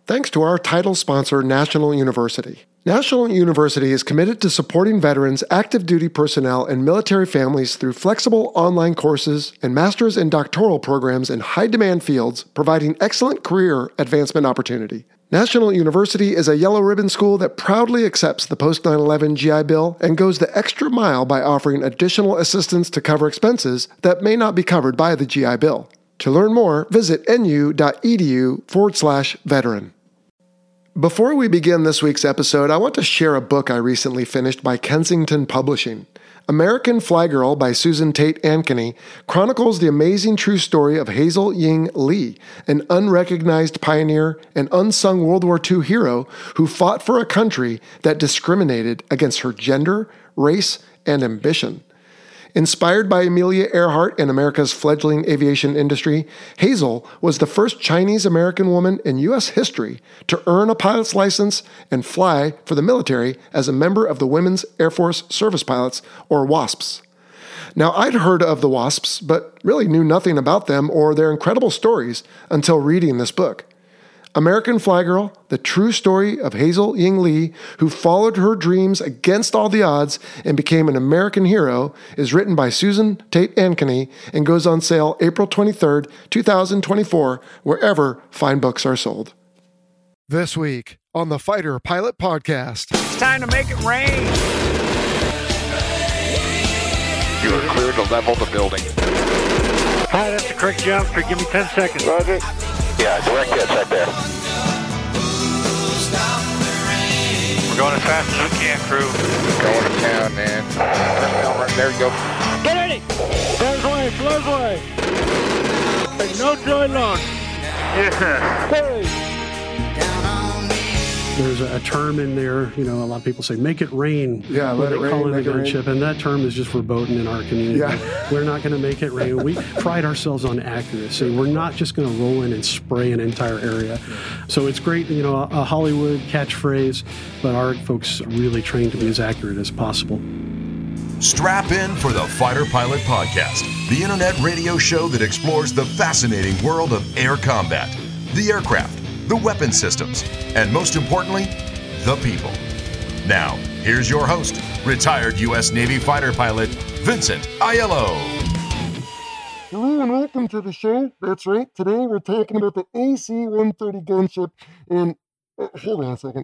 thanks to our title sponsor, National University. National University is committed to supporting veterans, active duty personnel, and military families through flexible online courses and master's and doctoral programs in high-demand fields, providing excellent career advancement opportunity. National University is a yellow ribbon school that proudly accepts the post-9/11 GI Bill and goes the extra mile by offering additional assistance to cover expenses that may not be covered by the GI Bill. To learn more, visit nu.edu/veteran. Before we begin this week's episode, I want to share a book I recently finished by Kensington Publishing. American Fly Girl by Susan Tate Ankeny chronicles the amazing true story of Hazel Ying Lee, an unrecognized pioneer and unsung World War II hero who fought for a country that discriminated against her gender, race, and ambition. Inspired by Amelia Earhart and America's fledgling aviation industry, Hazel was the first Chinese-American woman in U.S. history to earn a pilot's license and fly for the military as a member of the Women's Air Force Service Pilots, or WASPs. Now, I'd heard of the WASPs, but really knew nothing about them or their incredible stories until reading this book. American Fly Girl, the true story of Hazel Ying Lee, who followed her dreams against all the odds and became an American hero, is written by Susan Tate Ankeny and goes on sale April 23rd, 2024, wherever fine books are sold. This week on the Fighter Pilot Podcast. It's time to make it rain. You are clear to level the building. Hi, that's the correct jump. Give me 10 seconds. Roger. Yeah, direct hits right there. We're going as fast as we can, crew. Going to town, man. There you go. Get ready! Flows away. Hey, no joy long. Yeah. Hey. There's a term in there, a lot of people say, make it rain. Yeah, let it rain, call it make a it rain. gunship, and that term is just verboten in our community. Yeah. We're not going to make it rain. We pride ourselves on accuracy. We're not just going to roll in and spray an entire area. So it's great, a Hollywood catchphrase, but our folks really train to be as accurate as possible. Strap in for the Fighter Pilot Podcast, the internet radio show that explores the fascinating world of air combat, the aircraft, the weapon systems, and most importantly, the people. Now, here's your host, retired U.S. Navy fighter pilot, Vincent Aiello. Hello and welcome to the show. That's right. Today we're talking about the AC-130 gunship and... hold on a second.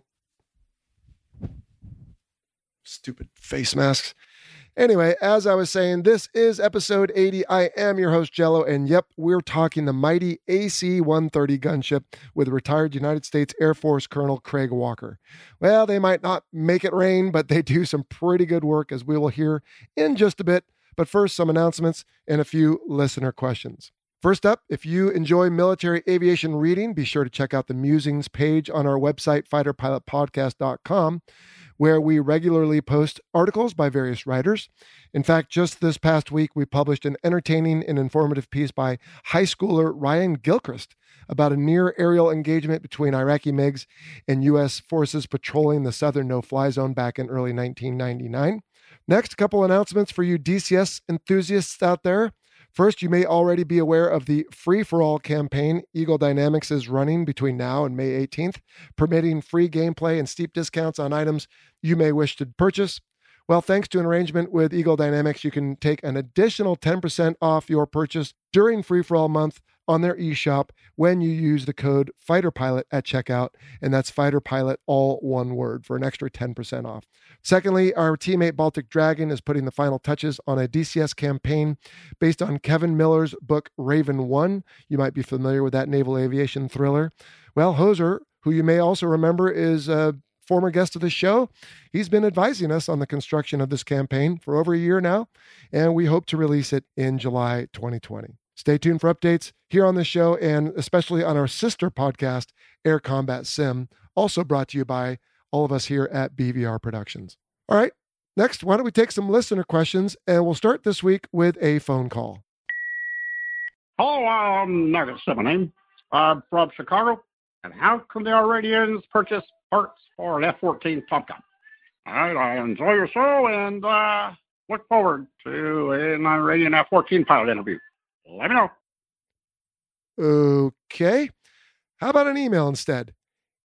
Stupid face masks. Anyway, as I was saying, this is episode 80. I am your host, Jello, and yep, we're talking the mighty AC-130 gunship with retired United States Air Force Colonel Craig Walker. Well, they might not make it rain, but they do some pretty good work, as we will hear in just a bit. But first, some announcements and a few listener questions. First up, if you enjoy military aviation reading, be sure to check out the Musings page on our website, fighterpilotpodcast.com, where we regularly post articles by various writers. In fact, just this past week, we published an entertaining and informative piece by high schooler Ryan Gilchrist about a near aerial engagement between Iraqi MiGs and U.S. forces patrolling the southern no-fly zone back in early 1999. Next, a couple announcements for you DCS enthusiasts out there. First, you may already be aware of the Free-for-All campaign Eagle Dynamics is running between now and May 18th, permitting free gameplay and steep discounts on items you may wish to purchase. Well, thanks to an arrangement with Eagle Dynamics, you can take an additional 10% off your purchase during Free-for-All month on their eShop when you use the code FIGHTERPILOT at checkout, and that's FIGHTERPILOT, all one word, for an extra 10% off. Secondly, our teammate Baltic Dragon is putting the final touches on a DCS campaign based on Kevin Miller's book Raven 1. You might be familiar with that naval aviation thriller. Well, Hoser, who you may also remember is a former guest of the show, he's been advising us on the construction of this campaign for over a year now, and we hope to release it in July 2020. Stay tuned for updates here on the show and especially on our sister podcast, Air Combat Sim, also brought to you by all of us here at BVR Productions. All right, next, why don't we take some listener questions, and we'll start this week with a phone call. Hello, Nugget 7 I'm from Chicago, and how can the Iranians purchase parts for an F-14 Top Gun? All right, I enjoy your show and look forward to an Iranian F-14 pilot interview. Let me know. Okay. How about an email instead?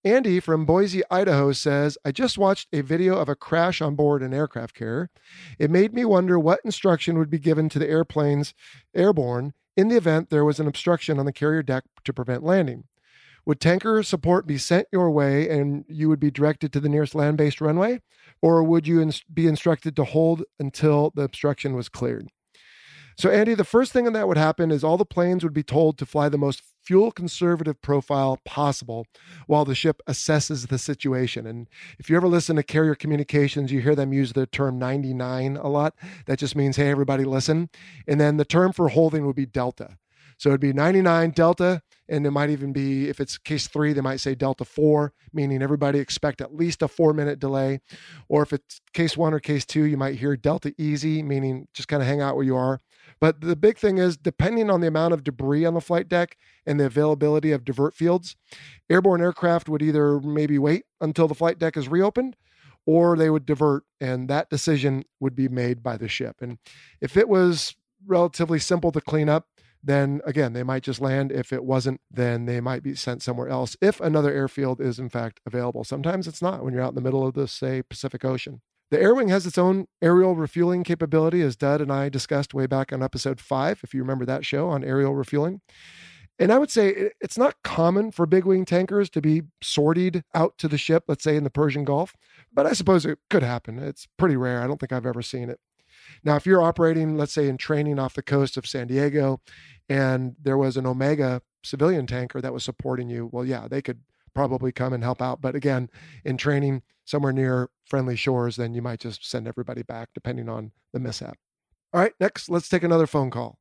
Andy from Boise, Idaho says, I just watched a video of a crash on board an aircraft carrier. It made me wonder what instruction would be given to the airplanes airborne in the event there was an obstruction on the carrier deck to prevent landing. Would tanker support be sent your way and you would be directed to the nearest land-based runway? Or would you be instructed to hold until the obstruction was cleared? So, Andy, the first thing that would happen is all the planes would be told to fly the most fuel-conservative profile possible while the ship assesses the situation. And if you ever listen to carrier communications, you hear them use the term 99 a lot. That just means, hey, everybody listen. And then the term for holding would be delta. So it'd be 99 delta, and it might even be, if it's case 3, they might say delta 4, meaning everybody expect at least a 4-minute delay. Or if it's case 1 or case 2, you might hear delta easy, meaning just kind of hang out where you are. But the big thing is, depending on the amount of debris on the flight deck and the availability of divert fields, airborne aircraft would either maybe wait until the flight deck is reopened, or they would divert, and that decision would be made by the ship. And if it was relatively simple to clean up, then again, they might just land. If it wasn't, then they might be sent somewhere else if another airfield is in fact available. Sometimes it's not when you're out in the middle of the, say, Pacific Ocean. The Air Wing has its own aerial refueling capability, as Dud and I discussed way back on episode 5, if you remember that show on aerial refueling. And I would say it's not common for big wing tankers to be sortied out to the ship, let's say in the Persian Gulf, but I suppose it could happen. It's pretty rare. I don't think I've ever seen it. Now, if you're operating, let's say in training off the coast of San Diego, and there was an Omega civilian tanker that was supporting you, well, yeah, they could probably come and help out. But again, in training somewhere near friendly shores, then you might just send everybody back depending on the mishap. All right, next, let's take another phone call.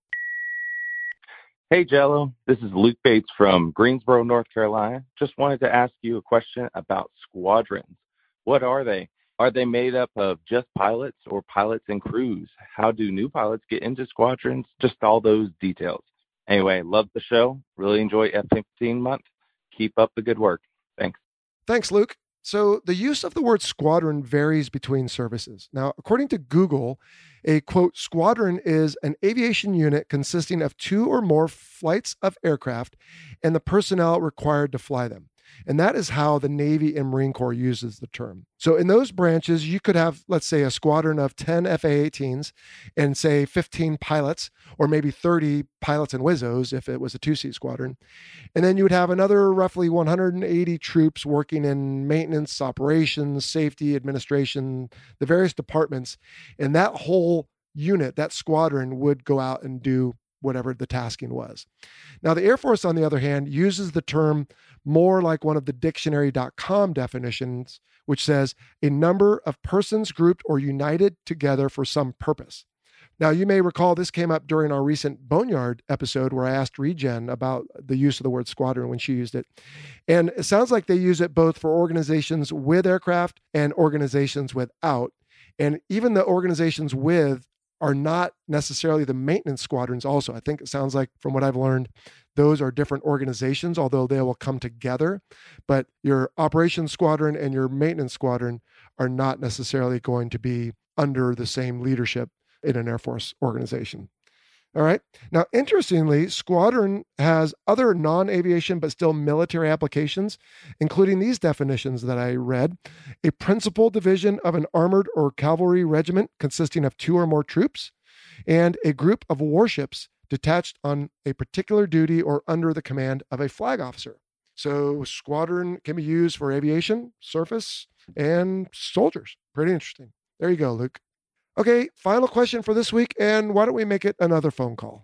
Hey, Jello. This is Luke Bates from Greensboro, North Carolina. Just wanted to ask you a question about squadrons. What are they? Are they made up of just pilots or pilots and crews? How do new pilots get into squadrons? Just all those details. Anyway, love the show. Really enjoy F-15 month. Keep up the good work. Thanks. Thanks, Luke. So the use of the word squadron varies between services. Now, according to Google, a quote, squadron is an aviation unit consisting of 2 or more flights of aircraft and the personnel required to fly them. And that is how the Navy and Marine Corps uses the term. So in those branches, you could have, let's say, a squadron of 10 FA-18s and say 15 pilots, or maybe 30 pilots and WIZOs if it was a 2-seat squadron. And then you would have another roughly 180 troops working in maintenance, operations, safety, administration, the various departments. And that whole unit, that squadron, would go out and do whatever the tasking was. Now, the Air Force, on the other hand, uses the term more like one of the dictionary.com definitions, which says a number of persons grouped or united together for some purpose. Now, you may recall this came up during our recent Boneyard episode where I asked Regen about the use of the word squadron when she used it. And it sounds like they use it both for organizations with aircraft and organizations without. And even the organizations with are not necessarily the maintenance squadrons also. I think it sounds like, from what I've learned, those are different organizations, although they will come together. But your operations squadron and your maintenance squadron are not necessarily going to be under the same leadership in an Air Force organization. All right. Now, interestingly, squadron has other non-aviation but still military applications, including these definitions that I read: a principal division of an armored or cavalry regiment consisting of 2 or more troops, and a group of warships detached on a particular duty or under the command of a flag officer. So squadron can be used for aviation, surface, and soldiers. Pretty interesting. There you go, Luke. Okay, final question for this week, and why don't we make it another phone call?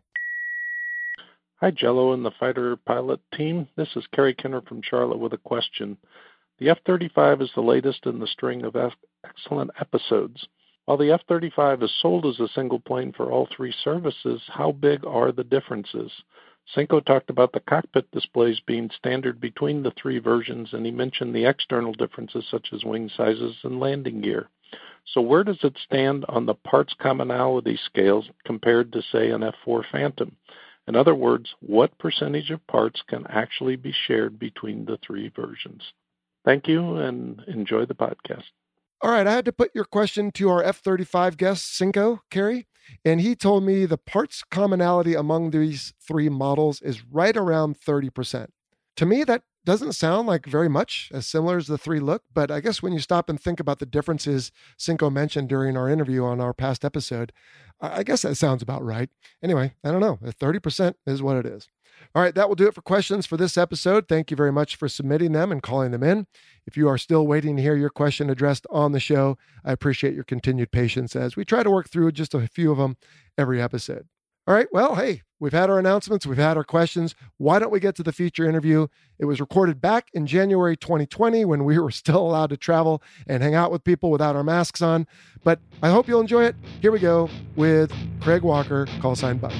Hi, Jello and the fighter pilot team. This is Kerry Kenner from Charlotte with a question. The F-35 is the latest in the string of excellent episodes. While the F-35 is sold as a single plane for all 3 services, how big are the differences? Cinco talked about the cockpit displays being standard between the 3 versions, and he mentioned the external differences such as wing sizes and landing gear. So where does it stand on the parts commonality scales compared to, say, an F-4 Phantom? In other words, what percentage of parts can actually be shared between the 3 versions? Thank you, and enjoy the podcast. All right, I had to put your question to our F-35 guest, Cinco, Kerry, and he told me the parts commonality among these 3 models is right around 30%. To me, that doesn't sound like very much as similar as the 3 look, but I guess when you stop and think about the differences Cinco mentioned during our interview on our past episode, I guess that sounds about right. Anyway, I don't know. 30% is what it is. All right, that will do it for questions for this episode. Thank you very much for submitting them and calling them in. If you are still waiting to hear your question addressed on the show, I appreciate your continued patience as we try to work through just a few of them every episode. All right, well, hey, we've had our announcements, we've had our questions. Why don't we get to the feature interview? It was recorded back in January 2020 when we were still allowed to travel and hang out with people without our masks on. But I hope you'll enjoy it. Here we go with Craig Walker, callsign Buck.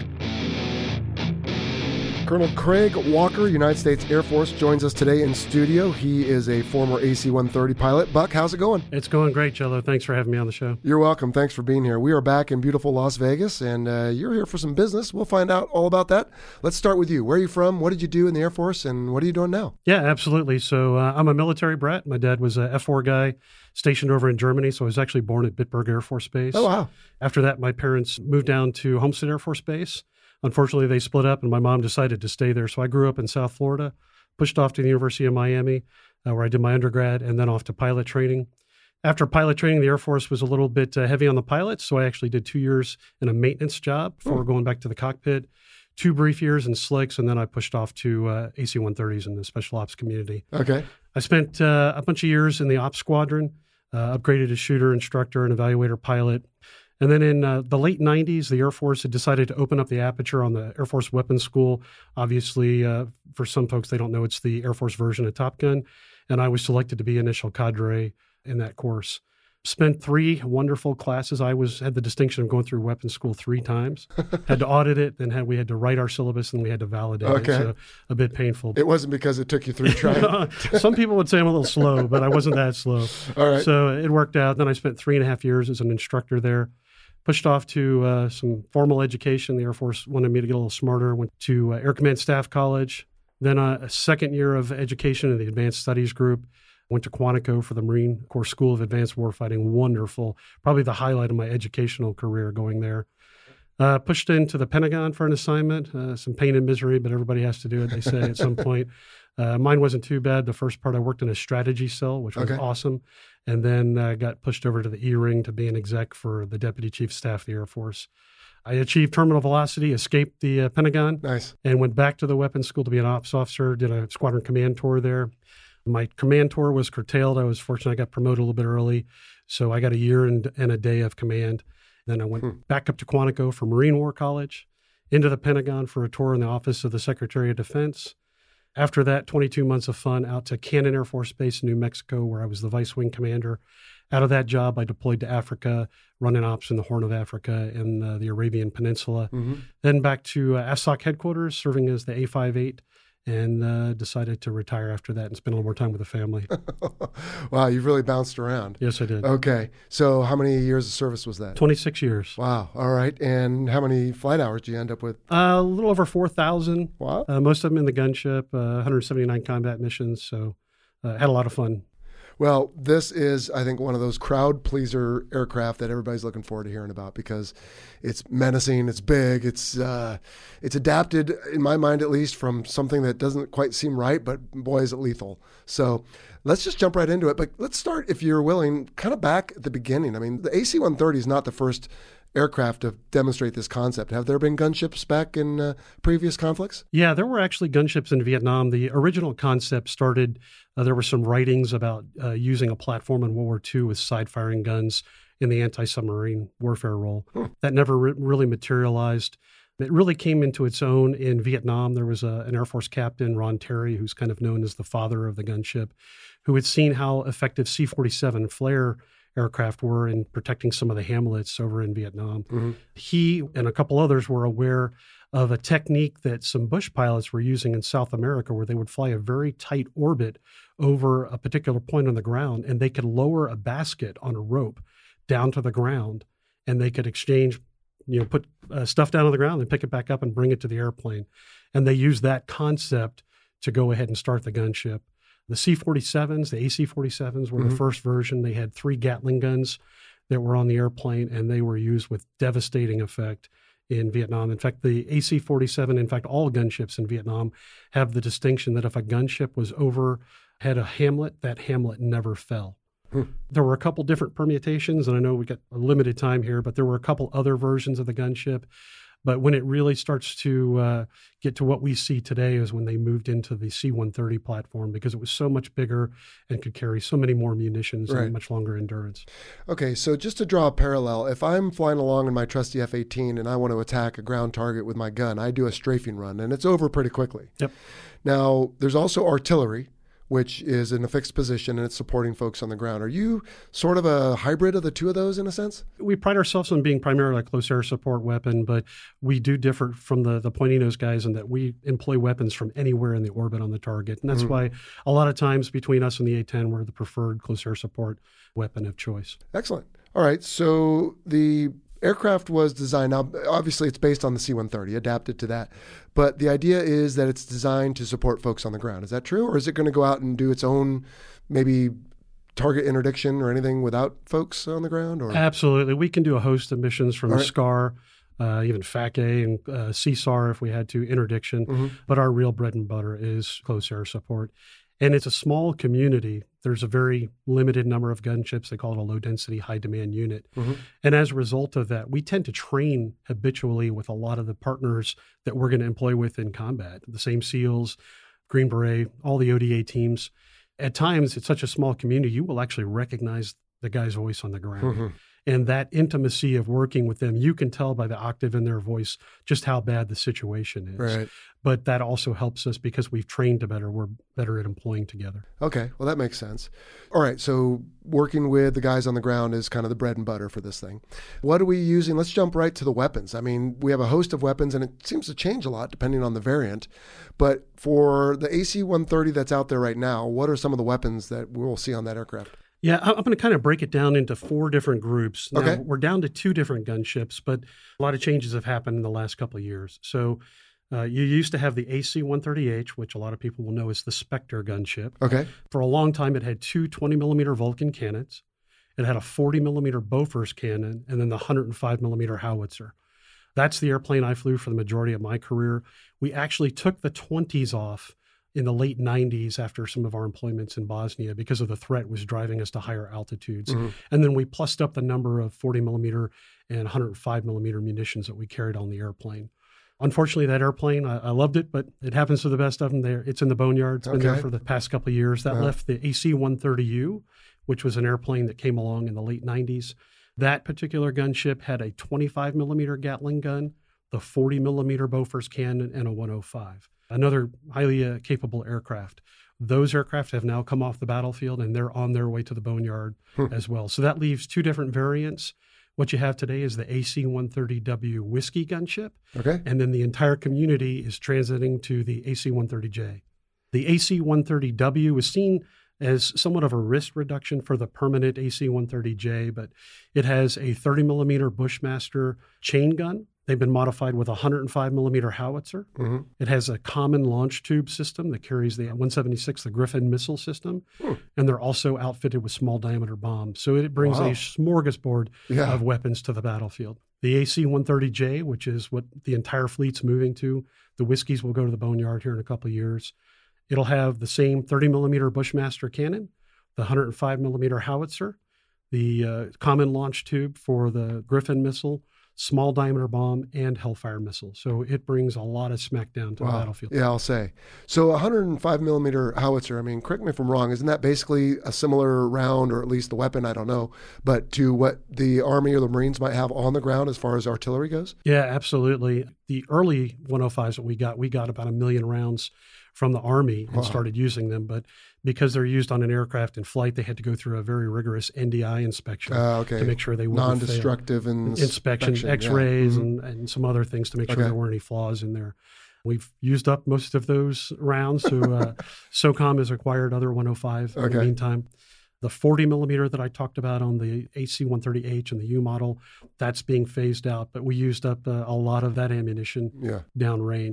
Colonel Craig Walker, United States Air Force, joins us today in studio. He is a former AC-130 pilot. Buck, how's it going? It's going great, Jello. Thanks for having me on the show. You're welcome. Thanks for being here. We are back in beautiful Las Vegas, and you're here for some business. We'll find out all about that. Let's start with you. Where are you from? What did you do in the Air Force, and what are you doing now? Yeah, absolutely. So I'm a military brat. My dad was a F4 guy stationed over in Germany, so I was actually born at Bitburg Air Force Base. Oh, wow. After that, my parents moved down to Homestead Air Force Base. Unfortunately, they split up, and my mom decided to stay there. So I grew up in South Florida, pushed off to the University of Miami, where I did my undergrad, and then off to pilot training. After pilot training, the Air Force was a little bit heavy on the pilots, so I actually did 2 years in a maintenance job before going back to the cockpit, 2 brief years in slicks, and then I pushed off to AC-130s in the special ops community. Okay. I spent a bunch of years in the ops squadron, upgraded as shooter, instructor, and evaluator pilot. And then in the late 90s, the Air Force had decided to open up the aperture on the Air Force Weapons School. Obviously, for some folks, they don't know it's the Air Force version of Top Gun. And I was selected to be initial cadre in that course. Spent 3 wonderful classes. I had the distinction of going through weapons school 3 times. Had to audit it, then we had to write our syllabus, and we had to validate it. So a bit painful. It wasn't because it took you 3 tries. Some people would say I'm a little slow, but I wasn't that slow. All right. So it worked out. Then I spent 3.5 years as an instructor there. Pushed off to some formal education. The Air Force wanted me to get a little smarter. Went to Air Command Staff College. Then a second year of education in the Advanced Studies Group. Went to Quantico for the Marine Corps School of Advanced Warfighting. Wonderful. Probably the highlight of my educational career going there. Pushed into the Pentagon for an assignment. Some pain and misery, but everybody has to do it, they say, at some point. Mine wasn't too bad. The first part, I worked in a strategy cell, which was awesome. And then got pushed over to the E-Ring to be an exec for the Deputy Chief of Staff of the Air Force. I achieved terminal velocity, escaped the Pentagon, and went back to the weapons school to be an ops officer, did a squadron command tour there. My command tour was curtailed. I was fortunate I got promoted a little bit early, so I got a year and a day of command. Then I went back up to Quantico for Marine War College, into the Pentagon for a tour in the Office of the Secretary of Defense. After that, 22 months of fun out to Cannon Air Force Base in New Mexico, where I was the vice wing commander. Out of that job, I deployed to Africa, running ops in the Horn of Africa and the Arabian Peninsula. Then back to ASOC headquarters, serving as the A58, and decided to retire after that and spend a little more time with the family. Wow, you've really bounced around. Yes, I did. Okay. So how many years of service was that? 26 years. Wow. All right. And how many flight hours did you end up with? A little over 4,000. Wow. Most of them in the gunship, 179 combat missions. So had a lot of fun. Well, this is, I think, one of those crowd pleaser aircraft that everybody's looking forward to hearing about because it's menacing, it's big, it's adapted, in my mind at least, from something that doesn't quite seem right, but boy, is it lethal. So let's just jump right into it. But let's start, if you're willing, kind of back at the beginning. I mean, the AC-130 is not the first aircraft to demonstrate this concept. Have there been gunships back in previous conflicts? Yeah, there were actually gunships in Vietnam. The original concept started, there were some writings about using a platform in World War II with side-firing guns in the anti-submarine warfare role. That never really materialized. It really came into its own in Vietnam. There was an Air Force captain, Ron Terry, who's kind of known as the father of the gunship, who had seen how effective C-47 flare aircraft were in protecting some of the hamlets over in Vietnam. He and a couple others were aware of a technique that some Bush pilots were using in South America where they would fly a very tight orbit over a particular point on the ground, and they could lower a basket on a rope down to the ground, and they could exchange, put stuff down on the ground and pick it back up and bring it to the airplane. And they used that concept to go ahead and start the gunship. The C-47s, the AC-47s were the first version. They had 3 Gatling guns that were on the airplane, and they were used with devastating effect in Vietnam. In fact, the AC-47, in fact, all gunships in Vietnam have the distinction that if a gunship was had a hamlet, that hamlet never fell. There were a couple different permutations, and I know we got a limited time here, but there were a couple other versions of the gunship. But when it really starts to get to what we see today is when they moved into the C-130 platform, because it was so much bigger and could carry so many more munitions and much longer endurance. Okay, so just to draw a parallel, if I'm flying along in my trusty F-18 and I want to attack a ground target with my gun, I do a strafing run, and it's over pretty quickly. Yep. Now, there's also artillery, which is in a fixed position and it's supporting folks on the ground. Are you sort of a hybrid of the two of those in a sense? We pride ourselves on being primarily a close air support weapon, but we do differ from the pointy nose guys in that we employ weapons from anywhere in the orbit on the target. And that's why a lot of times between us and the A-10, we're the preferred close air support weapon of choice. Excellent. All right. So the aircraft was designed, now obviously it's based on the C-130, adapted to that, but the idea is that it's designed to support folks on the ground. Is that true? Or is it going to go out and do its own maybe target interdiction or anything without folks on the ground? Or? Absolutely. We can do a host of missions from SCAR, even FAC-A and CSAR if we had to, interdiction, but our real bread and butter is close air support. And it's a small community. There's a very limited number of gunships. They call it a low-density, high-demand unit. And as a result of that, we tend to train habitually with a lot of the partners that we're going to employ with in combat. The same SEALs, Green Beret, all the ODA teams. At times, it's such a small community, you will actually recognize the guy's voice on the ground. And that intimacy of working with them, you can tell by the octave in their voice just how bad the situation is. Right. But that also helps us because we've trained to better. We're better at employing together. Okay. Well, that makes sense. All right. So working with the guys on the ground is kind of the bread and butter for this thing. What are we using? Let's jump right to the weapons. I mean, we have a host of weapons and it seems to change a lot depending on the variant. But for the AC-130 that's out there right now, what are some of the weapons that we'll see on that aircraft? Yeah, I'm going to kind of break it down into 4 different groups. Now, okay. We're down to 2 different gunships, but a lot of changes have happened in the last couple of years. So you used to have the AC-130H, which a lot of people will know as the Spectre gunship. Okay. For a long time, it had 2 20-millimeter Vulcan cannons. It had a 40-millimeter Bofors cannon, and then the 105-millimeter howitzer. That's the airplane I flew for the majority of my career. We actually took the 20s off in the late 90s after some of our employments in Bosnia because of the threat was driving us to higher altitudes. And then we plussed up the number of 40 millimeter and 105 millimeter munitions that we carried on the airplane. Unfortunately, that airplane, I loved it, but it happens to the best of them there. It's in the boneyard. It's been there for the past couple of years. That left the AC-130U, which was an airplane that came along in the late 90s. That particular gunship had a 25 millimeter Gatling gun, the 40 millimeter Bofors cannon, and a 105. Another highly capable aircraft. Those aircraft have now come off the battlefield and they're on their way to the boneyard as well. So that leaves 2 different variants. What you have today is the AC-130W Whiskey gunship. Okay. And then the entire community is transiting to the AC-130J. The AC-130W was seen as somewhat of a risk reduction for the permanent AC-130J, but it has a 30 millimeter Bushmaster chain gun. They've been modified with a 105 millimeter howitzer. It has a common launch tube system that carries the 176, the Griffin missile system. And they're also outfitted with small diameter bombs. So it brings a smorgasbord of weapons to the battlefield. The AC-130J, which is what the entire fleet's moving to, the Whiskies will go to the boneyard here in a couple of years. It'll have the same 30 millimeter Bushmaster cannon, the 105 millimeter howitzer, the common launch tube for the Griffin missile, small diameter bomb, and Hellfire missile. So it brings a lot of smackdown to the battlefield. Yeah, I'll say. So 105 millimeter howitzer, I mean, correct me if I'm wrong, isn't that basically a similar round, or at least the weapon, I don't know, but to what the Army or the Marines might have on the ground as far as artillery goes? Yeah, absolutely. The early 105s that we got about 1 million rounds from the Army and started using them. But because they're used on an aircraft in flight, they had to go through a very rigorous NDI inspection to make sure they wouldn't non-destructive fail. Inspection, X-rays, and some other things to make sure there weren't any flaws in there. We've used up most of those rounds, so SOCOM has acquired other 105 in the meantime. The 40 millimeter that I talked about on the AC-130H and the U model, that's being phased out, but we used up a lot of that ammunition downrange.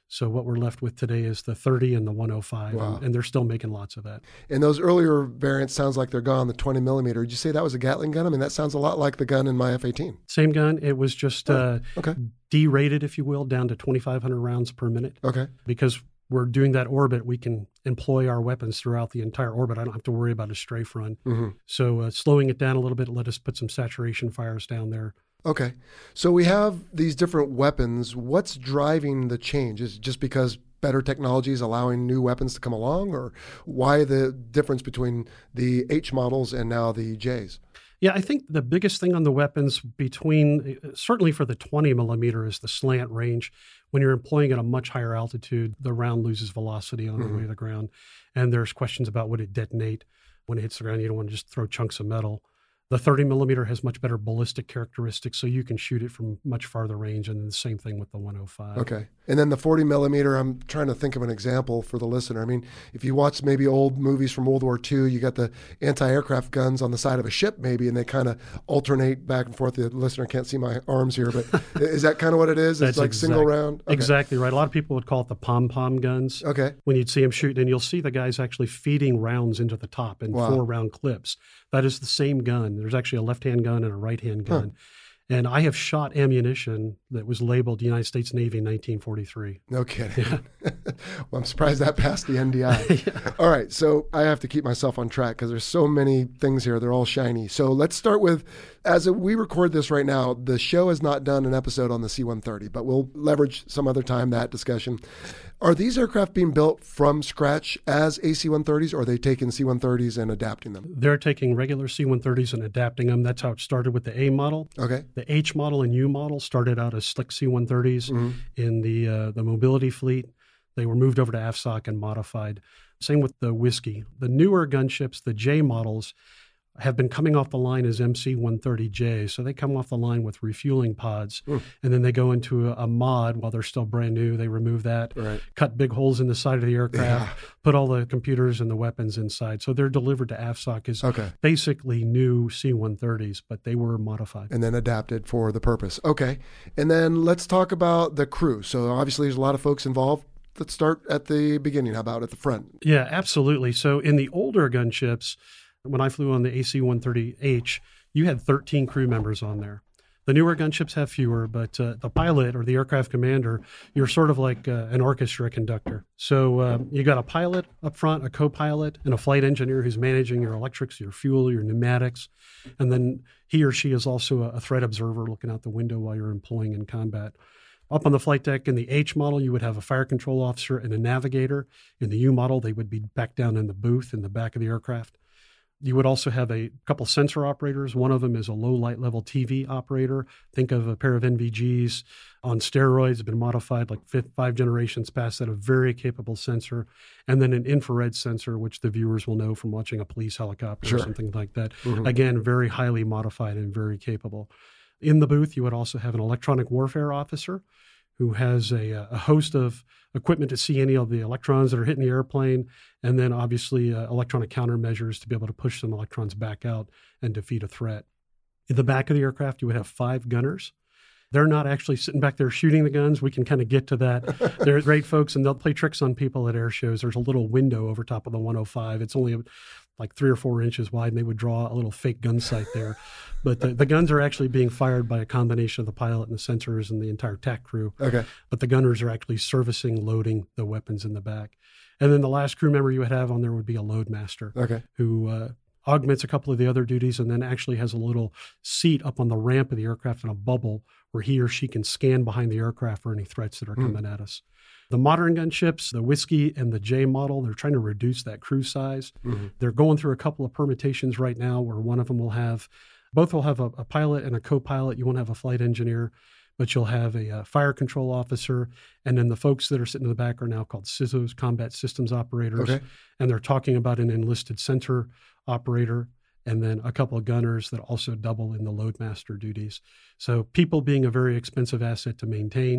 So what we're left with today is the 30 and the 105, Wow. and they're still making lots of that. And those earlier variants sounds like they're gone, the 20 millimeter. Did you say that was a Gatling gun? I mean, that sounds a lot like the gun in my F-18. Same gun. It was just Okay. derated, if you will, down to 2,500 rounds per minute. Okay. Because we're doing that orbit, we can employ our weapons throughout the entire orbit. I don't have to worry about a strafe run. Mm-hmm. So slowing it down a little bit, let us put some saturation fires down there. Okay. So we have these different weapons. What's driving the change? Is it just because better technology is allowing new weapons to come along, or why the difference between the H models and now the Js? Yeah, I think the biggest thing on the weapons between, certainly for the 20 millimeter, is the slant range. When you're employing at a much higher altitude, the round loses velocity on the way to the ground. And there's questions about would it detonate when it hits the ground. You don't want to just throw chunks of metal. The 30 millimeter has much better ballistic characteristics, so you can shoot it from much farther range, and the same thing with the 105. Okay. And then the 40 millimeter, I'm trying to think of an example for the listener. I mean, if you watch maybe old movies from World War II, you got the anti-aircraft guns on the side of a ship maybe, and they kind of alternate back and forth. The listener can't see my arms here, but is that kind of what it is? It's like single round? Okay. Exactly right. A lot of people would call it the pom-pom guns. Okay. When you'd see them shooting, and you'll see the guys actually feeding rounds into the top in 4-round clips. That is the same gun. There's actually a left-hand gun and a right-hand gun. And I have shot ammunition that was labeled United States Navy 1943. No kidding. Yeah. Well, I'm surprised that passed the NDI. Yeah. All right. So I have to keep myself on track because there's so many things here. They're all shiny. So let's start with, as we record this right now, the show has not done an episode on the C-130, but we'll leverage some other time that discussion. Are these aircraft being built from scratch as AC-130s, or are they taking C-130s and adapting them? They're taking regular C-130s and adapting them. That's how it started with the A model. Okay. The H model and U model started out as slick C-130s in the mobility fleet. They were moved over to AFSOC and modified. Same with the Whiskey. The newer gunships, the J models, have been coming off the line as MC-130J. So they come off the line with refueling pods, and then they go into a mod while they're still brand new. They remove that, cut big holes in the side of the aircraft, put all the computers and the weapons inside. So they're delivered to AFSOC as basically new C-130s, but they were modified. And then adapted for the purpose. Okay. And then let's talk about the crew. So obviously there's a lot of folks involved. Let's start at the beginning. How about at the front? Yeah, absolutely. So in the older gunships, when I flew on the AC-130H, you had 13 crew members on there. The newer gunships have fewer, but the pilot or the aircraft commander, you're sort of like an orchestra conductor. So you got a pilot up front, a co-pilot, and a flight engineer who's managing your electrics, your fuel, your pneumatics. And then he or she is also a threat observer looking out the window while you're employing in combat. Up on the flight deck in the H model, you would have a fire control officer and a navigator. In the U model, they would be back down in the booth in the back of the aircraft. You would also have a couple sensor operators. One of them is a low light level TV operator. Think of a pair of NVGs on steroids, been modified like 5 generations past that, a very capable sensor. And then an infrared sensor, which the viewers will know from watching a police helicopter or something like that. Again, very highly modified and very capable. In the booth, you would also have an electronic warfare officer who has a host of equipment to see any of the electrons that are hitting the airplane, and then obviously electronic countermeasures to be able to push some electrons back out and defeat a threat. In the back of the aircraft, you would have 5 gunners. They're not actually sitting back there shooting the guns. We can kind of get to that. They're great folks, and they'll play tricks on people at air shows. There's a little window over top of the 105. It's only like 3 or 4 inches wide, and they would draw a little fake gun sight there. But the guns are actually being fired by a combination of the pilot and the sensors and the entire TAC crew. Okay. But the gunners are actually servicing, loading the weapons in the back. And then the last crew member you would have on there would be a loadmaster, who augments a couple of the other duties and then actually has a little seat up on the ramp of the aircraft in a bubble where he or she can scan behind the aircraft for any threats that are coming at us. The modern gunships, the Whiskey and the J model, they're trying to reduce that crew size. They're going through a couple of permutations right now where one of them will have, both will have a pilot and a co-pilot. You won't have a flight engineer, but you'll have a fire control officer. And then the folks that are sitting in the back are now called CISOs, Combat Systems Operators. And they're talking about an enlisted center operator and then a couple of gunners that also double in the loadmaster duties. So people being a very expensive asset to maintain,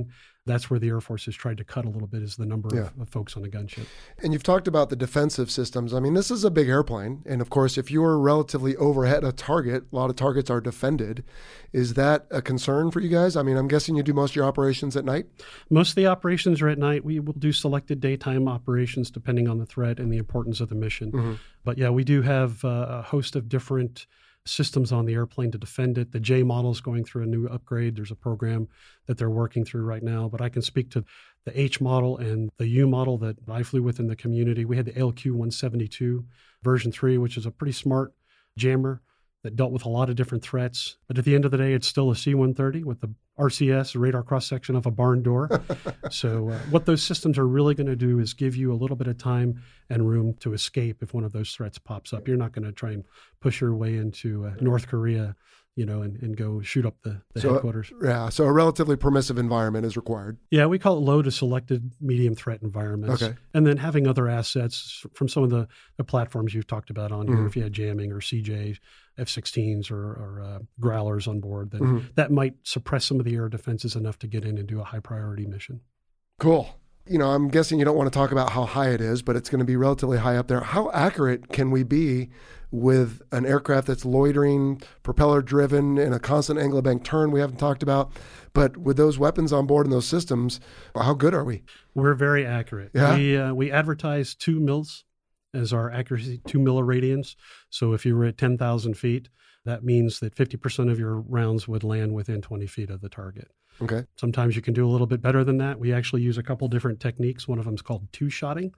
That's where the Air Force has tried to cut a little bit, is the number of folks on a gunship. And you've talked about the defensive systems. I mean, this is a big airplane. And of course, if you're relatively overhead a target, a lot of targets are defended. Is that a concern for you guys? I mean, I'm guessing you do most of your operations at night? Most of the operations are at night. We will do selected daytime operations depending on the threat and the importance of the mission. Mm-hmm. But yeah, we do have a host of different systems on the airplane to defend it. The J model is going through a new upgrade. There's a program that they're working through right now, but I can speak to the H model and the U model that I flew with in the community. We had the LQ-172 version 3, which is a pretty smart jammer that dealt with a lot of different threats. But at the end of the day, it's still a C-130 with the RCS, radar cross-section of a barn door. So what those systems are really going to do is give you a little bit of time and room to escape if one of those threats pops up. You're not going to try and push your way into North Korea, and go shoot up the headquarters. Yeah, so a relatively permissive environment is required. Yeah, we call it low to selected medium threat environments. Okay. And then having other assets from some of the platforms you've talked about on here, if you had jamming or CJ, F-16s or Growlers on board, then that might suppress some of the air defenses enough to get in and do a high priority mission. Cool. I'm guessing you don't want to talk about how high it is, but it's going to be relatively high up there. How accurate can we be with an aircraft that's loitering, propeller driven, in a constant angle of bank turn we haven't talked about? But with those weapons on board and those systems, how good are we? We're very accurate. Yeah? We advertise 2 mils as our accuracy, 2 milliradians. So if you were at 10,000 feet, that means that 50% of your rounds would land within 20 feet of the target. Okay. Sometimes you can do a little bit better than that. We actually use a couple different techniques. One of them is called two-shotting.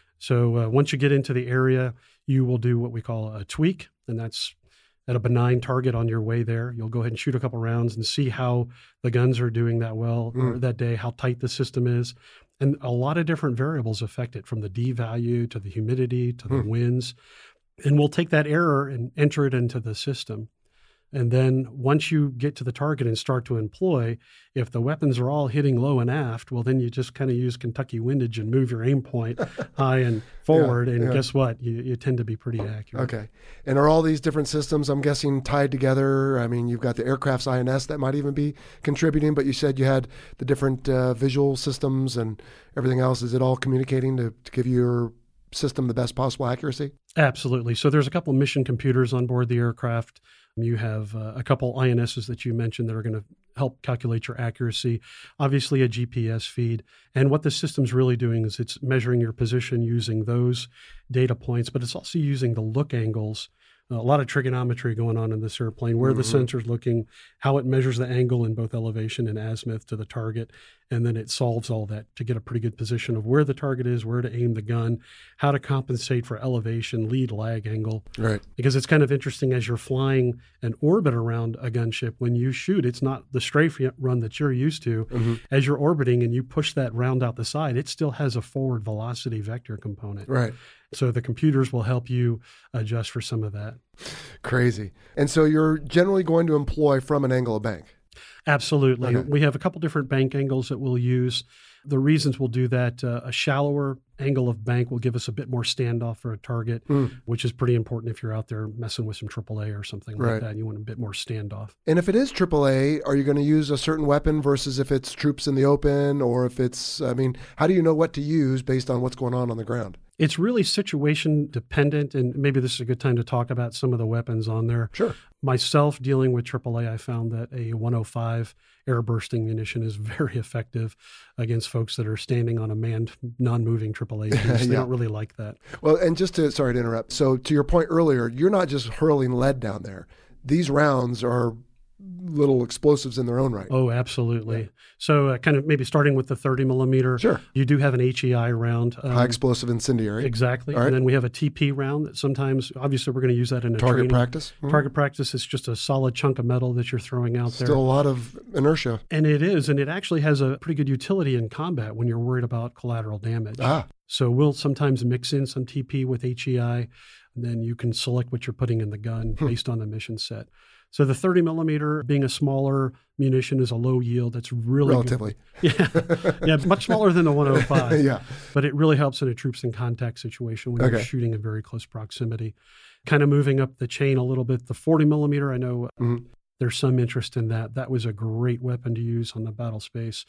So once you get into the area, you will do what we call a tweak, and that's at a benign target on your way there. You'll go ahead and shoot a couple rounds and see how the guns are doing that well or that day, how tight the system is. And a lot of different variables affect it, from the D value to the humidity to the winds. And we'll take that error and enter it into the system. And then once you get to the target and start to employ, if the weapons are all hitting low and aft, well, then you just kind of use Kentucky windage and move your aim point high and forward. Guess what? You tend to be pretty accurate. Okay. And are all these different systems, I'm guessing, tied together? I mean, you've got the aircraft's INS that might even be contributing, but you said you had the different visual systems and everything else. Is it all communicating to give your system the best possible accuracy? Absolutely. So there's a couple of mission computers on board the aircraft. You have a couple INSs that you mentioned that are going to help calculate your accuracy, obviously a GPS feed. And what the system's really doing is it's measuring your position using those data points, but it's also using the look angles. A lot of trigonometry going on in this airplane, where the sensor's looking, how it measures the angle in both elevation and azimuth to the target, and then it solves all that to get a pretty good position of where the target is, where to aim the gun, how to compensate for elevation, lead, lag angle. Right. Because it's kind of interesting as you're flying an orbit around a gunship, when you shoot, it's not the strafe run that you're used to. As you're orbiting and you push that round out the side, it still has a forward velocity vector component. Right. So the computers will help you adjust for some of that. Crazy. And so you're generally going to employ from an angle of bank? Absolutely. Okay. We have a couple different bank angles that we'll use. The reasons we'll do that, a shallower angle of bank will give us a bit more standoff for a target, which is pretty important if you're out there messing with some AAA or something like that. You want a bit more standoff. And if it is AAA, are you going to use a certain weapon versus if it's troops in the open, or if it's, how do you know what to use based on what's going on the ground? It's really situation dependent, and maybe this is a good time to talk about some of the weapons on there. Sure. Myself, dealing with AAA, I found that a 105 air bursting munition is very effective against folks that are standing on a manned, non-moving AAA piece. They don't really like that. Well, and sorry to interrupt. So to your point earlier, you're not just hurling lead down there. These rounds are little explosives in their own right. Oh, absolutely. Yeah. So kind of maybe starting with the 30 millimeter. Sure. You do have an HEI round. High explosive incendiary. Exactly. Right. And then we have a TP round that sometimes, obviously we're going to use that in a target training. practice. Target practice is just a solid chunk of metal that you're throwing out there. Still a lot of inertia. And it is. And it actually has a pretty good utility in combat when you're worried about collateral damage. So we'll sometimes mix in some TP with HEI, and then you can select what you're putting in the gun based on the mission set. So the 30 millimeter, being a smaller munition, is a low yield. That's really relatively good. Yeah, much smaller than the 105. Yeah, but it really helps in a troops in contact situation when you're shooting in very close proximity. Kind of moving up the chain a little bit, the 40 millimeter. I know there's some interest in that. That was a great weapon to use on the battle space.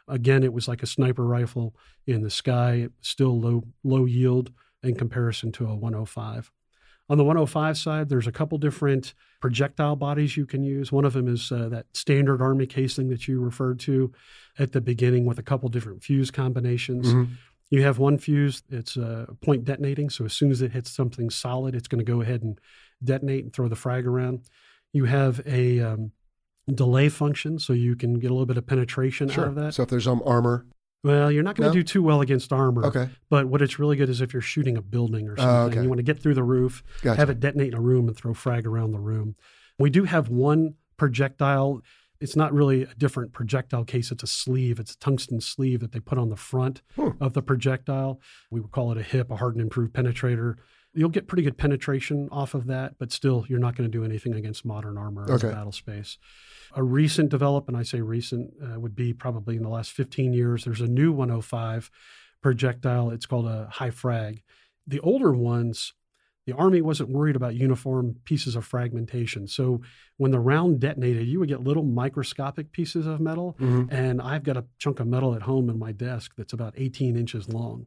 Again, it was like a sniper rifle in the sky, still low yield in comparison to a 105. On the 105 side, there's a couple different projectile bodies you can use. One of them is that standard Army casing that you referred to at the beginning with a couple different fuse combinations. Mm-hmm. You have one fuse, it's point detonating, so as soon as it hits something solid, it's going to go ahead and detonate and throw the frag around. You have a delay function, so you can get a little bit of penetration out of that. So if there's some armor. Well, you're not going to do too well against armor. Okay. But what it's really good is if you're shooting a building or something. Okay. You want to get through the roof, have it detonate in a room and throw frag around the room. We do have one projectile. It's not really a different projectile case. It's a sleeve. It's a tungsten sleeve that they put on the front of the projectile. We would call it a HIP, a hardened improved penetrator. You'll get pretty good penetration off of that, but still you're not going to do anything against modern armor in the battle space. A recent development, I say recent, would be probably in the last 15 years. There's a new 105 projectile. It's called a high frag. The older ones, the Army wasn't worried about uniform pieces of fragmentation. So when the round detonated, you would get little microscopic pieces of metal. Mm-hmm. And I've got a chunk of metal at home in my desk that's about 18 inches long.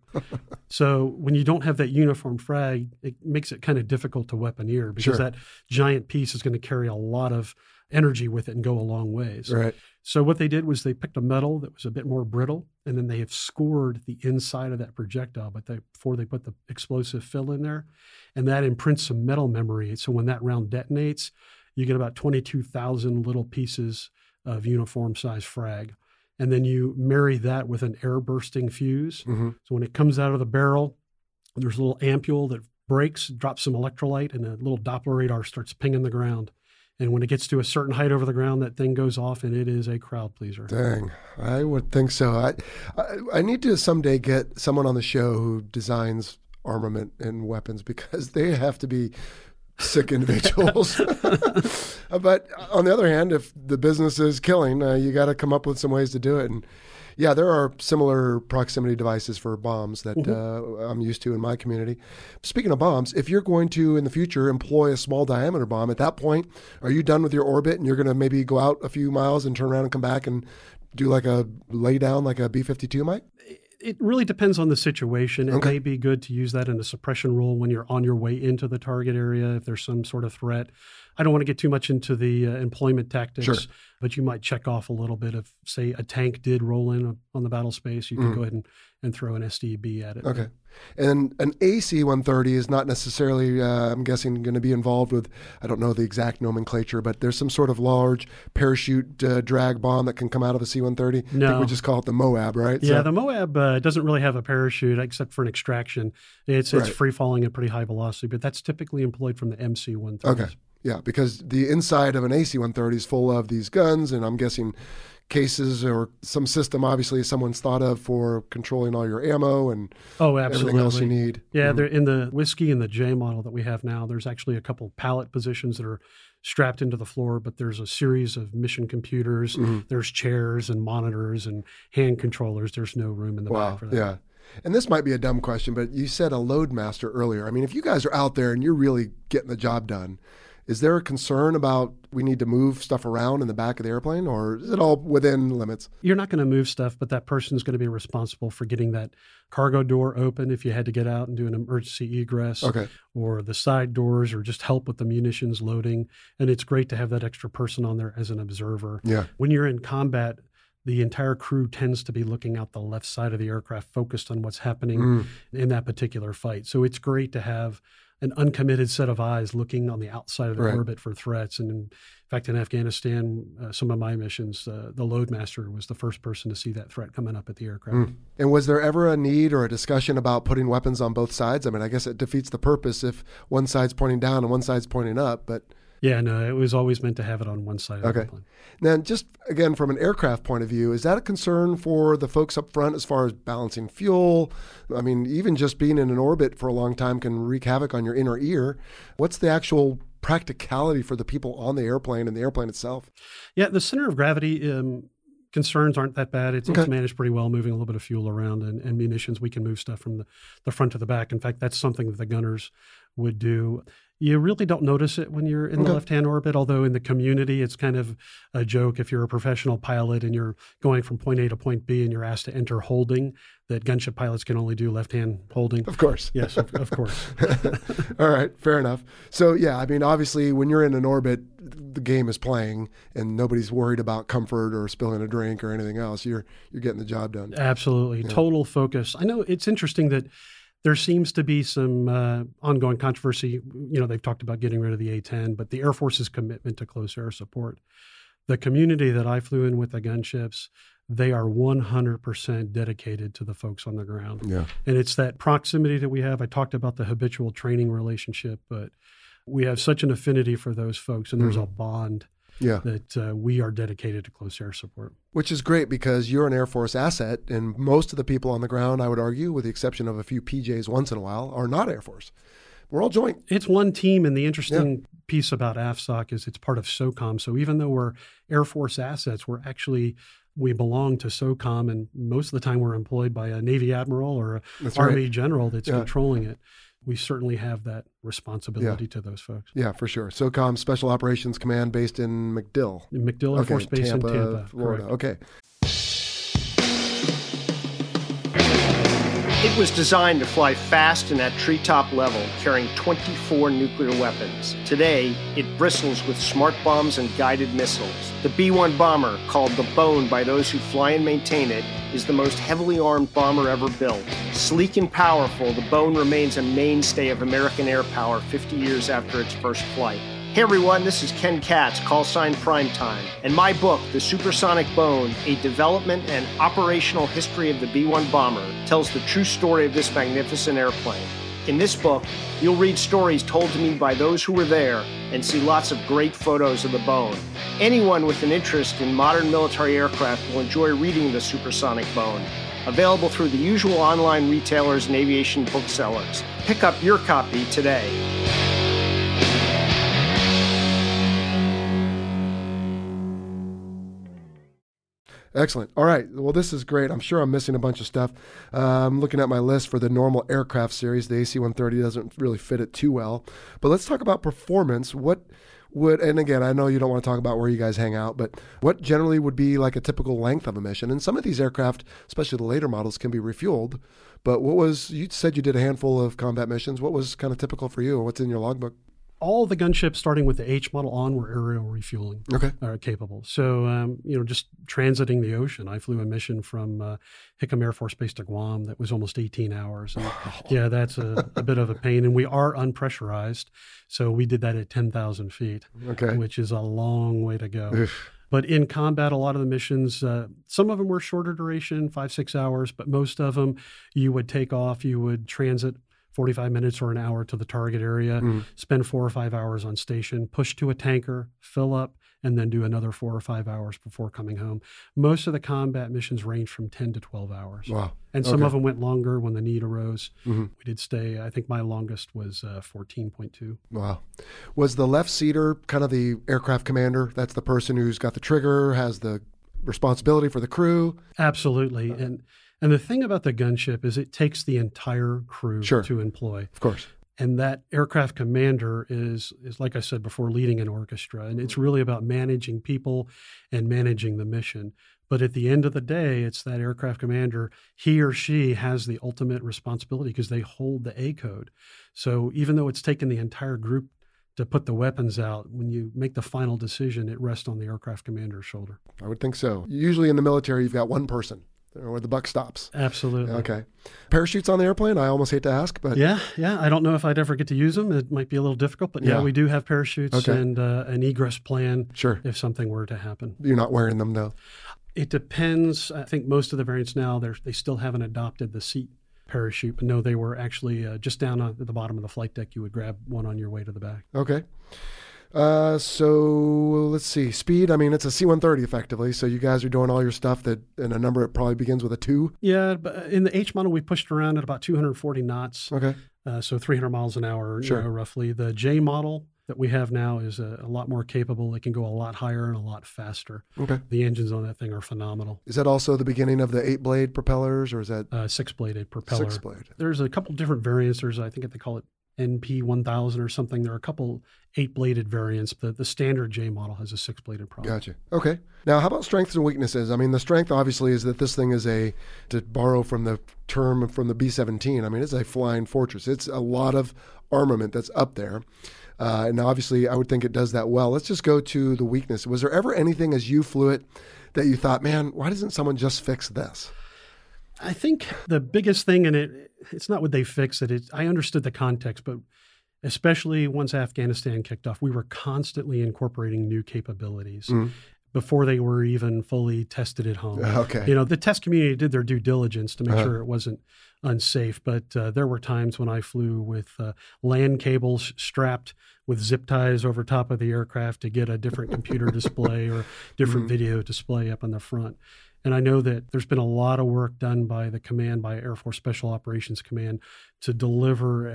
So when you don't have that uniform frag, it makes it kind of difficult to weaponeer because that giant piece is going to carry a lot of energy with it and go a long ways. Right. So what they did was they picked a metal that was a bit more brittle, and then they have scored the inside of that projectile, but before they put the explosive fill in there, and that imprints some metal memory. So when that round detonates, you get about 22,000 little pieces of uniform size frag. And then you marry that with an air bursting fuse. Mm-hmm. So when it comes out of the barrel, there's a little ampule that breaks, drops some electrolyte, and a little Doppler radar starts pinging the ground. And when it gets to a certain height over the ground, that thing goes off, and it is a crowd pleaser. Dang, I would think so. I need to someday get someone on the show who designs armament and weapons because they have to be sick individuals. But on the other hand, if the business is killing, you got to come up with some ways to do it. And yeah, there are similar proximity devices for bombs that I'm used to in my community. Speaking of bombs, if you're going to, in the future, employ a small diameter bomb, at that point, are you done with your orbit and you're going to maybe go out a few miles and turn around and come back and do like a lay down like a B-52 might? It really depends on the situation. It may be good to use that in a suppression role when you're on your way into the target area, if there's some sort of threat. I don't want to get too much into the employment tactics, but you might check off a little bit of, say, a tank did roll in on the battle space. You can go ahead and throw an SDB at it. Okay. And an AC-130 is not necessarily, I'm guessing, going to be involved with, I don't know the exact nomenclature, but there's some sort of large parachute drag bomb that can come out of a C-130. No. I think we just call it the Moab, right? Yeah, the Moab doesn't really have a parachute except for an extraction. It's free-falling at pretty high velocity, but that's typically employed from the MC-130s. Okay. Yeah, because the inside of an AC-130 is full of these guns, and I'm guessing cases or some system, obviously, someone's thought of for controlling all your ammo and everything else you need. Yeah, they're in the Whiskey and the J model that we have now. There's actually a couple pallet positions that are strapped into the floor, but there's a series of mission computers. There's chairs and monitors and hand controllers. There's no room in the back for that. Yeah. And this might be a dumb question, but you said a Loadmaster earlier. I mean, if you guys are out there and you're really getting the job done, is there a concern about we need to move stuff around in the back of the airplane, or is it all within limits? You're not going to move stuff, but that person's going to be responsible for getting that cargo door open if you had to get out and do an emergency egress, or the side doors, or just help with the munitions loading. And it's great to have that extra person on there as an observer. Yeah. When you're in combat, the entire crew tends to be looking out the left side of the aircraft, focused on what's happening in that particular fight. So it's great to have an uncommitted set of eyes looking on the outside of the orbit for threats. And in fact, in Afghanistan, some of my missions, the Loadmaster was the first person to see that threat coming up at the aircraft. And was there ever a need or a discussion about putting weapons on both sides? I mean, I guess it defeats the purpose if one side's pointing down and one side's pointing up, but... Yeah, no, it was always meant to have it on one side of the airplane. Now, just again, from an aircraft point of view, is that a concern for the folks up front as far as balancing fuel? I mean, even just being in an orbit for a long time can wreak havoc on your inner ear. What's the actual practicality for the people on the airplane and the airplane itself? Yeah, the center of gravity concerns aren't that bad. It's managed pretty well, moving a little bit of fuel around and munitions. We can move stuff from the front to the back. In fact, that's something that the gunners would do. You really don't notice it when you're in the left-hand orbit, although in the community, it's kind of a joke if you're a professional pilot and you're going from point A to point B and you're asked to enter holding, that gunship pilots can only do left-hand holding. Of course. Yes, of course. All right, fair enough. So, yeah, I mean, obviously, when you're in an orbit, the game is playing and nobody's worried about comfort or spilling a drink or anything else. You're getting the job done. Absolutely. Yeah. Total focus. I know it's interesting that there seems to be some ongoing controversy. They've talked about getting rid of the A-10, but the Air Force's commitment to close air support. The community that I flew in with the gunships, they are 100% dedicated to the folks on the ground. Yeah. And it's that proximity that we have. I talked about the habitual training relationship, but we have such an affinity for those folks, and there's a bond that we are dedicated to close air support. Which is great because you're an Air Force asset, and most of the people on the ground, I would argue, with the exception of a few PJs once in a while, are not Air Force. We're all joint. It's one team, and the interesting piece about AFSOC is it's part of SOCOM. So even though we're Air Force assets, we belong to SOCOM, and most of the time we're employed by a Navy admiral or an Army general that's controlling it. We certainly have that responsibility to those folks. Yeah, for sure. SOCOM Special Operations Command based in MacDill. MacDill Air Force Base in Tampa, Florida. Correct. Okay. It was designed to fly fast and at treetop level, carrying 24 nuclear weapons. Today, it bristles with smart bombs and guided missiles. The B-1 bomber, called the Bone by those who fly and maintain it, is the most heavily armed bomber ever built. Sleek and powerful, the Bone remains a mainstay of American air power 50 years after its first flight. Hey everyone, this is Ken Katz, call sign Primetime, and my book, The Supersonic Bone, A Development and Operational History of the B-1 Bomber, tells the true story of this magnificent airplane. In this book, you'll read stories told to me by those who were there and see lots of great photos of the Bone. Anyone with an interest in modern military aircraft will enjoy reading The Supersonic Bone, available through the usual online retailers and aviation booksellers. Pick up your copy today. Excellent. All right. Well, this is great. I'm sure I'm missing a bunch of stuff. I'm looking at my list for the normal aircraft series. The AC-130 doesn't really fit it too well. But let's talk about performance. And again, I know you don't want to talk about where you guys hang out, but what generally would be like a typical length of a mission? And some of these aircraft, especially the later models, can be refueled. But you said you did a handful of combat missions. What was kind of typical for you, or what's in your logbook? All the gunships, starting with the H model on, were aerial refueling capable. So, just transiting the ocean. I flew a mission from Hickam Air Force Base to Guam that was almost 18 hours. And yeah, that's a bit of a pain. And we are unpressurized. So we did that at 10,000 feet, which is a long way to go. Oof. But in combat, a lot of the missions, some of them were shorter duration, 5-6 hours, but most of them you would take off, you would transit 45 minutes or an hour to the target area, spend 4 or 5 hours on station, push to a tanker, fill up, and then do another 4 or 5 hours before coming home. Most of the combat missions range from 10 to 12 hours. Wow. And some of them went longer when the need arose. We did stay, I think my longest was 14.2. Wow. Was the left seater kind of the aircraft commander? That's the person who's got the trigger, has the responsibility for the crew? Absolutely. And the thing about the gunship is it takes the entire crew to employ. Of course. And that aircraft commander is, like I said before, leading an orchestra. And it's really about managing people and managing the mission. But at the end of the day, it's that aircraft commander, he or she has the ultimate responsibility because they hold the A code. So even though it's taken the entire group to put the weapons out, when you make the final decision, it rests on the aircraft commander's shoulder. I would think so. Usually in the military, you've got one person where the buck stops. Absolutely. Okay. Parachutes on the airplane? I almost hate to ask, but... Yeah. I don't know if I'd ever get to use them. It might be a little difficult, but we do have parachutes and an egress plan if something were to happen. You're not wearing them, though? It depends. I think most of the variants now, they still haven't adopted the seat parachute, but no, they were actually just down at the bottom of the flight deck. You would grab one on your way to the back. Okay. So let's see. Speed, I mean, it's a C-130 effectively. So you guys are doing all your stuff that in a number, it probably begins with a 2. Yeah. But in the H model, we pushed around at about 240 knots. Okay. So 300 miles an hour, roughly. The J model that we have now is a lot more capable. It can go a lot higher and a lot faster. Okay. The engines on that thing are phenomenal. Is that also the beginning of the 8-blade propellers, or is that 6-bladed propeller? 6-blade. There's a couple different variants. I think they call it NP1000 or something. There are a couple 8-bladed variants. The standard J model has a 6-bladed product. Gotcha. Okay. Now, how about strengths and weaknesses? I mean, the strength obviously is that this thing is to borrow from the term from the B-17, I mean, it's a flying fortress. It's a lot of armament that's up there. And obviously, I would think it does that well. Let's just go to the weakness. Was there ever anything as you flew it that you thought, man, why doesn't someone just fix this? I think the biggest thing, and it's not what they fixed, I understood the context, but especially once Afghanistan kicked off, we were constantly incorporating new capabilities before they were even fully tested at home. Okay. The test community did their due diligence to make sure it wasn't unsafe, but there were times when I flew with LAN cables strapped with zip ties over top of the aircraft to get a different computer display or different video display up on the front. And I know that there's been a lot of work done by the command, by Air Force Special Operations Command, to deliver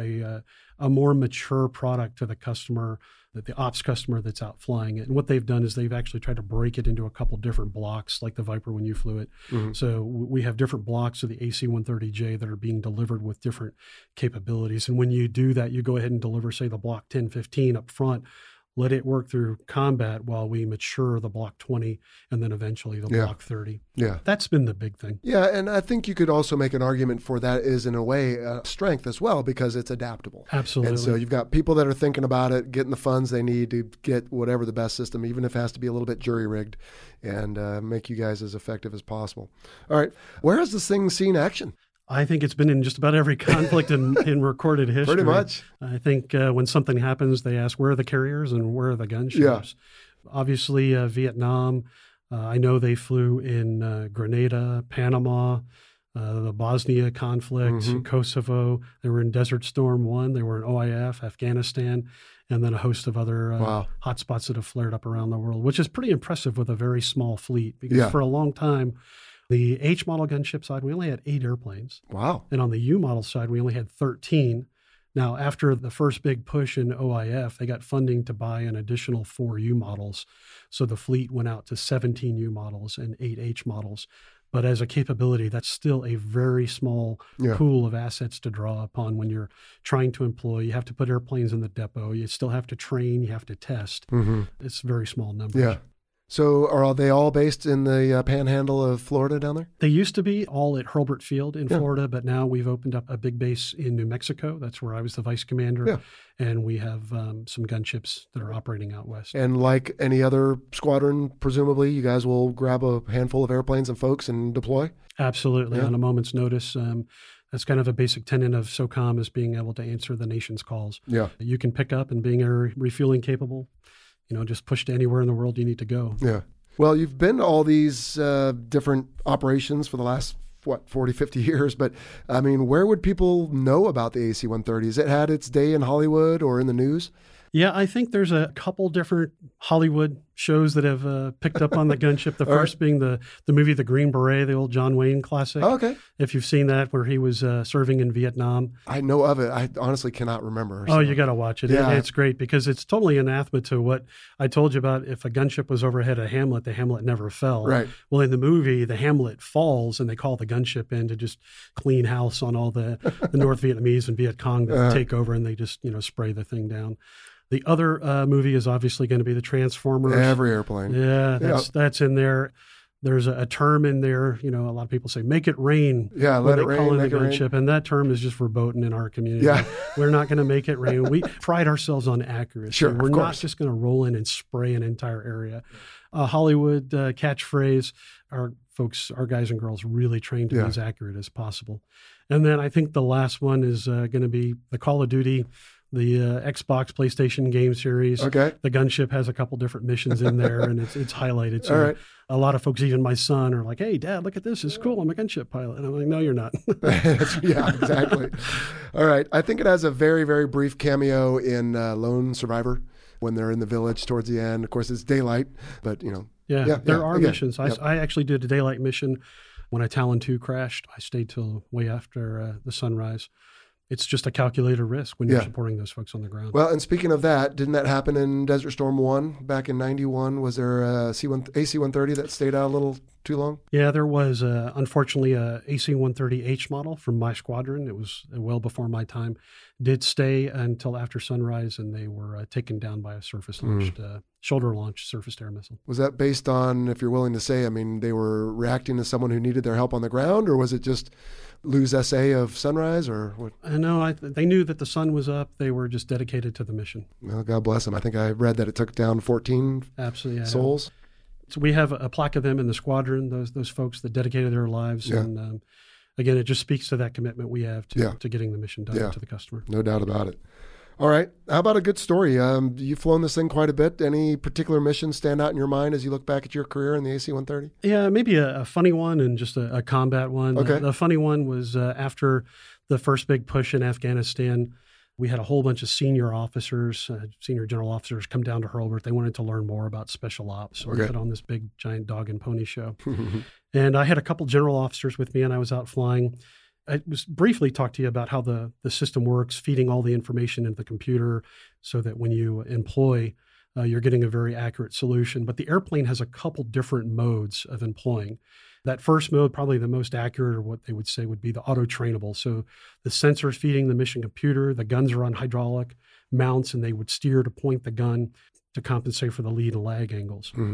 a more mature product to the customer, the ops customer that's out flying it. And what they've done is they've actually tried to break it into a couple different blocks, like the Viper when you flew it. So we have different blocks of the AC-130J that are being delivered with different capabilities. And when you do that, you go ahead and deliver, say, the Block 1015 up front, let it work through combat while we mature the Block 20 and then eventually the Block 30. Yeah. That's been the big thing. Yeah, and I think you could also make an argument for that is, in a way, a strength as well, because it's adaptable. Absolutely. And so you've got people that are thinking about it, getting the funds they need to get whatever the best system, even if it has to be a little bit jury-rigged, and make you guys as effective as possible. All right. Where has this thing seen action? I think it's been in just about every conflict in recorded history. Pretty much. I think when something happens, they ask, where are the carriers and where are the gunships? Yeah. Obviously, Vietnam, I know they flew in Grenada, Panama, the Bosnia conflict, Kosovo. They were in Desert Storm 1. They were in OIF, Afghanistan, and then a host of other hotspots that have flared up around the world, which is pretty impressive with a very small fleet. Because for a long time, the H model gunship side, we only had 8 airplanes. Wow. And on the U model side, we only had 13. Now, after the first big push in OIF, they got funding to buy an additional 4 U models. So the fleet went out to 17 U models and 8 H models. But as a capability, that's still a very small pool of assets to draw upon when you're trying to employ. You have to put airplanes in the depot. You still have to train. You have to test. It's very small numbers. Yeah. So are they all based in the panhandle of Florida down there? They used to be all at Hurlburt Field in Florida, but now we've opened up a big base in New Mexico. That's where I was the vice commander. Yeah. And we have some gunships that are operating out west. And like any other squadron, presumably, you guys will grab a handful of airplanes and folks and deploy? Absolutely, on a moment's notice. That's kind of a basic tenet of SOCOM, is being able to answer the nation's calls. Yeah. You can pick up, and being air refueling capable, just push to anywhere in the world you need to go. Yeah. Well, you've been to all these different operations for the last, 40, 50 years. But, I mean, where would people know about the AC-130? Has it had its day in Hollywood or in the news? Yeah, I think there's a couple different Hollywood shows that have picked up on the gunship. The first being the movie The Green Beret, the old John Wayne classic. Oh, okay. If you've seen that, where he was serving in Vietnam. I know of it. I honestly cannot remember. So. Oh, you got to watch it. Yeah. It's great because it's totally anathema to what I told you about. If a gunship was overhead a Hamlet, the Hamlet never fell. Right. Well, in the movie, the Hamlet falls, and they call the gunship in to just clean house on all the North Vietnamese and Viet Cong that take over, and they just spray the thing down. The other movie is obviously going to be the Transformers. Every airplane. Yeah, that's in there. There's a term in there. A lot of people say, make it rain. Yeah, let it rain. Call in make the it rain. gunship, and that term is just verboten in our community. Yeah. We're not going to make it rain. We pride ourselves on accuracy. Sure, We're not just going to roll in and spray an entire area. Hollywood catchphrase, our guys and girls really trained to be as accurate as possible. And then I think the last one is going to be the Call of Duty, the Xbox, PlayStation game series. Okay. The gunship has a couple different missions in there, and it's highlighted. So a lot of folks, even my son, are like, hey, Dad, look at this. It's cool. I'm a gunship pilot. And I'm like, no, you're not. Yeah, exactly. All right. I think it has a very, very brief cameo in Lone Survivor when they're in the village towards the end. Of course, it's daylight, but, there are missions. I actually did a daylight mission when a Talon 2 crashed. I stayed till way after the sunrise. It's just a calculated risk when you're supporting those folks on the ground. Well, and speaking of that, didn't that happen in Desert Storm 1 back in 91? Was there a AC-130 that stayed out a little too long? Yeah, there was unfortunately a AC-130H model from my squadron. It was well before my time. Did stay until after sunrise, and they were taken down by a surface-launched, shoulder-launched surface-to-air missile. Was that based on, if you're willing to say, I mean, they were reacting to someone who needed their help on the ground, or was it just lose SA of sunrise, or what? No, they knew that the sun was up. They were just dedicated to the mission. Well, God bless them. I think I read that it took down 14 Absolutely, yeah. souls. So we have a plaque of them in the squadron, those folks that dedicated their lives. Yeah. And again, it just speaks to that commitment we have to getting the mission done to the customer. No doubt about it. All right. How about a good story? You've flown this thing quite a bit. Any particular missions stand out in your mind as you look back at your career in the AC-130? Yeah, maybe a funny one and just a combat one. Okay. The funny one was after the first big push in Afghanistan, we had a whole bunch of senior officers, senior general officers come down to Hurlburt. They wanted to learn more about special ops. So we put on this big giant dog and pony show. And I had a couple general officers with me, and I was out flying. I was briefly talk to you about how the system works, feeding all the information into the computer so that when you employ, you're getting a very accurate solution. But the airplane has a couple different modes of employing. That first mode, probably the most accurate, or what they would say would be the auto-trainable. So the sensors feeding the mission computer, the guns are on hydraulic mounts, and they would steer to point the gun to compensate for the lead and lag angles. Mm-hmm.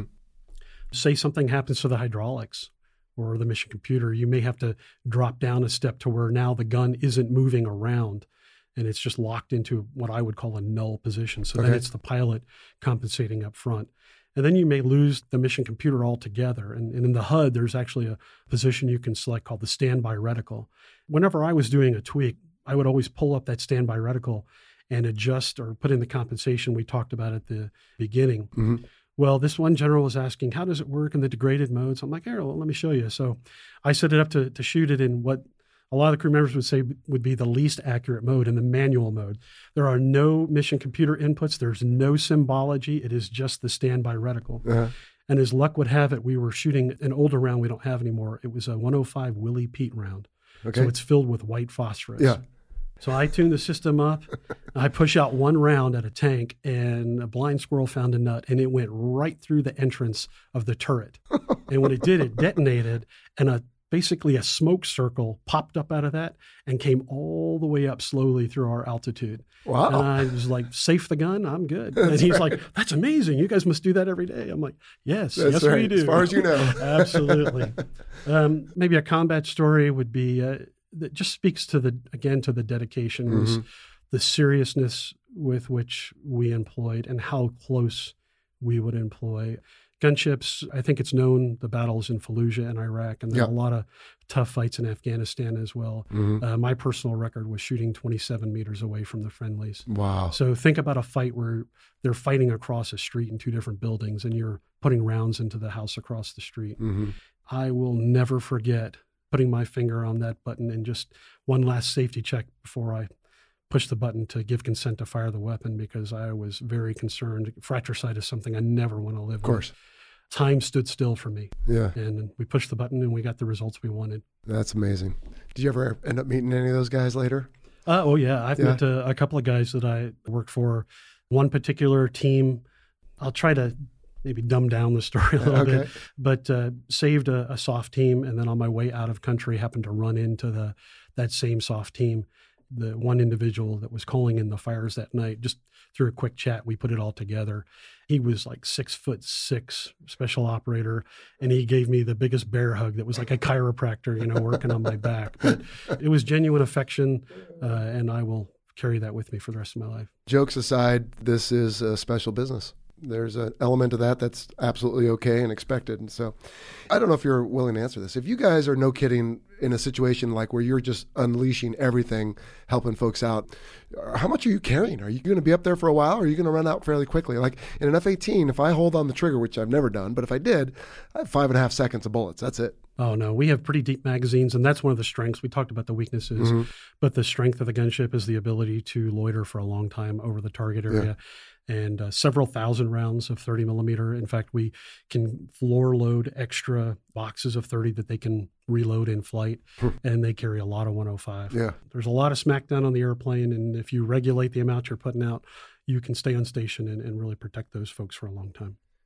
Say something happens to the hydraulics or the mission computer, you may have to drop down a step to where now the gun isn't moving around and it's just locked into what I would call a null position. So then it's the pilot compensating up front. And then you may lose the mission computer altogether. And in the HUD, there's actually a position you can select called the standby reticle. Whenever I was doing a tweak, I would always pull up that standby reticle and adjust or put in the compensation we talked about at the beginning. Mm-hmm. Well, this one general was asking, how does it work in the degraded modes? I'm like, well, let me show you. So I set it up to shoot it in what a lot of the crew members would say would be the least accurate mode, in the manual mode. There are no mission computer inputs. There's no symbology. It is just the standby reticle. Uh-huh. And as luck would have it, we were shooting an older round we don't have anymore. It was a 105 Willie Pete round. Okay. So it's filled with white phosphorus. Yeah. So I tuned the system up. I push out one round at a tank, and a blind squirrel found a nut, and it went right through the entrance of the turret. And when it did, it detonated, and basically a smoke circle popped up out of that and came all the way up slowly through our altitude. Wow. And I was like, safe the gun, I'm good. And he's like, that's amazing. You guys must do that every day. I'm like, yes, right. We do. As far as you know. Absolutely. Maybe a combat story would be, that just speaks to the dedication, mm-hmm. the seriousness with which we employed and how close we would employ. Gunships, I think it's known, the battles in Fallujah and Iraq, and there are a lot of tough fights in Afghanistan as well. Mm-hmm. My personal record was shooting 27 meters away from the friendlies. Wow. So think about a fight where they're fighting across a street in two different buildings and you're putting rounds into the house across the street. Mm-hmm. I will never forget putting my finger on that button and just one last safety check before I push the button to give consent to fire the weapon, because I was very concerned. Fratricide is something I never want to live with. Of course. Time stood still for me. Yeah. And we pushed the button and we got the results we wanted. That's amazing. Did you ever end up meeting any of those guys later? Oh, yeah. I've met a couple of guys that I worked for. One particular team, I'll try to maybe dumb down the story a little bit, but saved a SOF team. And then on my way out of country, happened to run into that same SOF team. The one individual that was calling in the fires that night, just through a quick chat, we put it all together. He was like 6'6" special operator, and he gave me the biggest bear hug that was like a chiropractor, working on my back. But it was genuine affection, and I will carry that with me for the rest of my life. Jokes aside, this is a special business. There's an element of that that's absolutely okay and expected. And so I don't know if you're willing to answer this. If you guys are, no kidding, in a situation like where you're just unleashing everything, helping folks out, how much are you carrying? Are you going to be up there for a while, or are you going to run out fairly quickly? Like in an F-18, if I hold on the trigger, which I've never done, but if I did, I have 5.5 seconds of bullets. That's it. Oh, no. We have pretty deep magazines, and that's one of the strengths. We talked about the weaknesses, mm-hmm. but the strength of the gunship is the ability to loiter for a long time over the target area. Yeah. And several thousand rounds of 30 millimeter. In fact, we can floor load extra boxes of 30 that they can reload in flight, and they carry a lot of 105. Yeah. There's a lot of smackdown on the airplane, and if you regulate the amount you're putting out, you can stay on station and really protect those folks for a long time.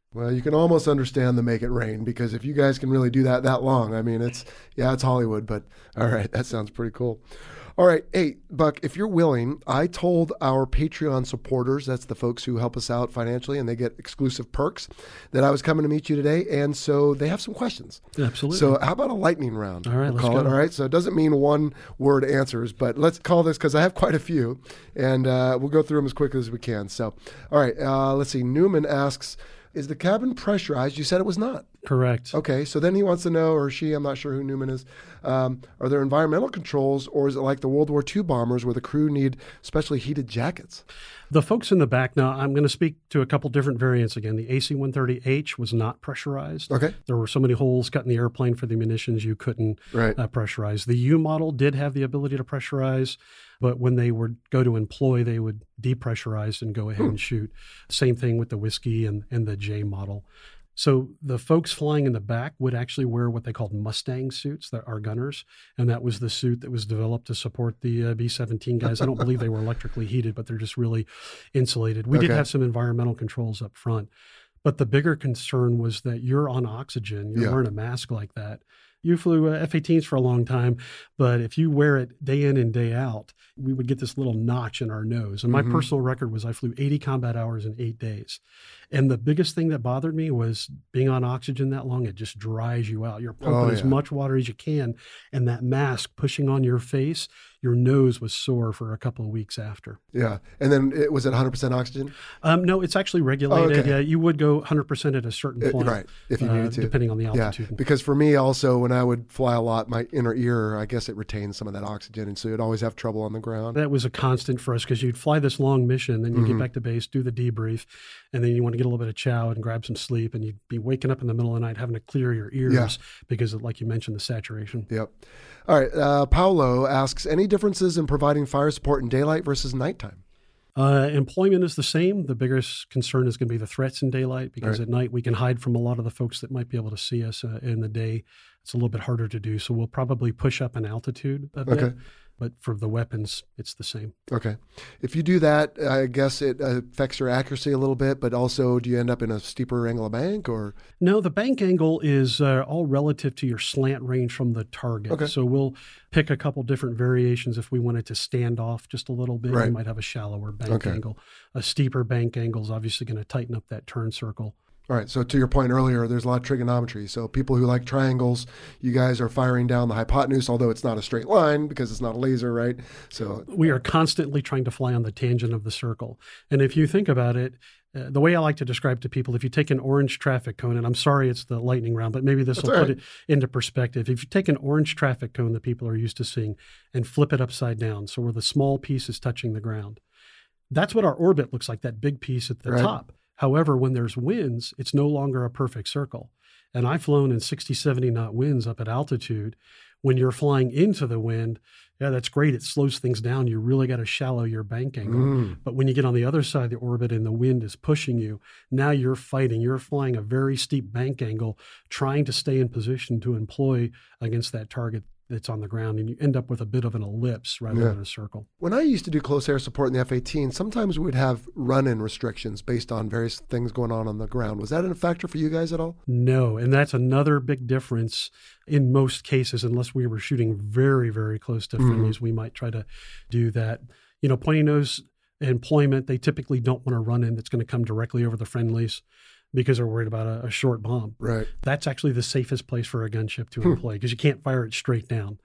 Well, you can almost understand the Make It Rain, because if you guys can really do that long, I mean, it's Hollywood, but all right, that sounds pretty cool. All right. Hey, Buck, if you're willing, I told our Patreon supporters, that's the folks who help us out financially and they get exclusive perks, that I was coming to meet you today. And so they have some questions. Absolutely. So how about a lightning round? All right, let's call it. All right. So it doesn't mean one word answers, but let's call this, because I have quite a few, and we'll go through them as quickly as we can. So, all right. Let's see. Newman asks, is the cabin pressurized? You said it was not. Correct. Okay, so then he wants to know, or she, I'm not sure who Newman is, are there environmental controls, or is it like the World War II bombers where the crew need specially heated jackets? The folks in the back, now I'm going to speak to a couple different variants again. The AC-130H was not pressurized. Okay. There were so many holes cut in the airplane for the munitions you couldn't pressurize. The U model did have the ability to pressurize, but when they would go to employ, they would depressurize and go ahead and shoot. Same thing with the Whiskey and the J model. So the folks flying in the back would actually wear what they called Mustang suits, that are gunners, and that was the suit that was developed to support the B-17 guys. I don't believe they were electrically heated, but they're just really insulated. We did have some environmental controls up front, but the bigger concern was that you're on oxygen, you're wearing a mask like that. You flew F-18s for a long time, but if you wear it day in and day out, we would get this little notch in our nose. And my personal record was I flew 80 combat hours in 8 days. And the biggest thing that bothered me was being on oxygen that long, it just dries you out. You're pumping as much water as you can, and that mask pushing on your face, your nose was sore for a couple of weeks after. Yeah. And then it was at 100% oxygen? No, it's actually regulated. Oh, okay. Yeah, you would go 100% at a certain point. Right, if you needed to. Depending on the altitude. Yeah, because for me also, when I would fly a lot, my inner ear, I guess it retains some of that oxygen, and so you'd always have trouble on the ground. That was a constant for us, because you'd fly this long mission, then you get back to base, do the debrief, and then you want to get a little bit of chow and grab some sleep, and you'd be waking up in the middle of the night having to clear your ears because of, like you mentioned, the saturation. Yep. All right. Paolo asks, any differences in providing fire support in daylight versus nighttime? Employment is the same. The biggest concern is going to be the threats in daylight, because at night we can hide from a lot of the folks that might be able to see us. In the day, it's a little bit harder to do. So we'll probably push up in altitude a bit. But for the weapons, it's the same. Okay. If you do that, I guess it affects your accuracy a little bit, but also do you end up in a steeper angle of bank, or? No, the bank angle is all relative to your slant range from the target. Okay. So we'll pick a couple different variations. If we wanted to stand off just a little bit, we might have a shallower bank angle. A steeper bank angle is obviously going to tighten up that turn circle. All right. So to your point earlier, there's a lot of trigonometry. So people who like triangles, you guys are firing down the hypotenuse, although it's not a straight line because it's not a laser, right? So we are constantly trying to fly on the tangent of the circle. And if you think about it, the way I like to describe to people, if you take an orange traffic cone, and I'm sorry it's the lightning round, but maybe this will put it into perspective. If you take an orange traffic cone that people are used to seeing and flip it upside down, so where the small piece is touching the ground, that's what our orbit looks like, that big piece at the top. However, when there's winds, it's no longer a perfect circle. And I've flown in 60, 70 knot winds up at altitude. When you're flying into the wind, that's great. It slows things down. You really got to shallow your bank angle. But when you get on the other side of the orbit and the wind is pushing you, now you're fighting. You're flying a very steep bank angle, trying to stay in position to employ against that target that's on the ground, and you end up with a bit of an ellipse rather than a circle. When I used to do close air support in the F-18, sometimes we'd have run-in restrictions based on various things going on the ground. Was that a factor for you guys at all? No, and that's another big difference in most cases. Unless we were shooting very, very close to friendlies, we might try to do that. You know, pointy nose employment, they typically don't want to run in that's going to come directly over the friendlies, because they're worried about a short bomb. Right. That's actually the safest place for a gunship to employ, because you can't fire it straight down.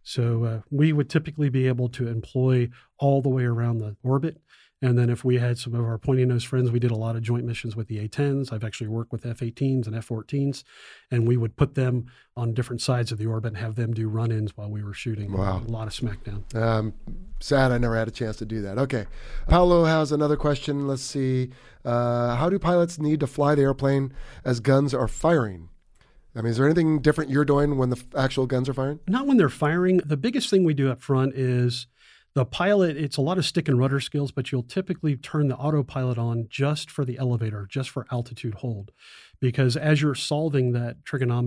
So we would typically be able to employ all the way around the orbit. And then if we had some of our pointy nose friends, we did a lot of joint missions with the A-10s. I've actually worked with F-18s and F-14s, and we would put them on different sides of the orbit and have them do run-ins while we were shooting. Wow. A lot of smackdown. Sad I never had a chance to do that. Okay. Paolo has another question. Let's see. How do pilots need to fly the airplane as guns are firing? I mean, is there anything different you're doing when the actual guns are firing? Not when they're firing. The biggest thing we do up front is the pilot, it's a lot of stick and rudder skills, but you'll typically turn the autopilot on just for the elevator, just for altitude hold. Because as you're solving that trigonomic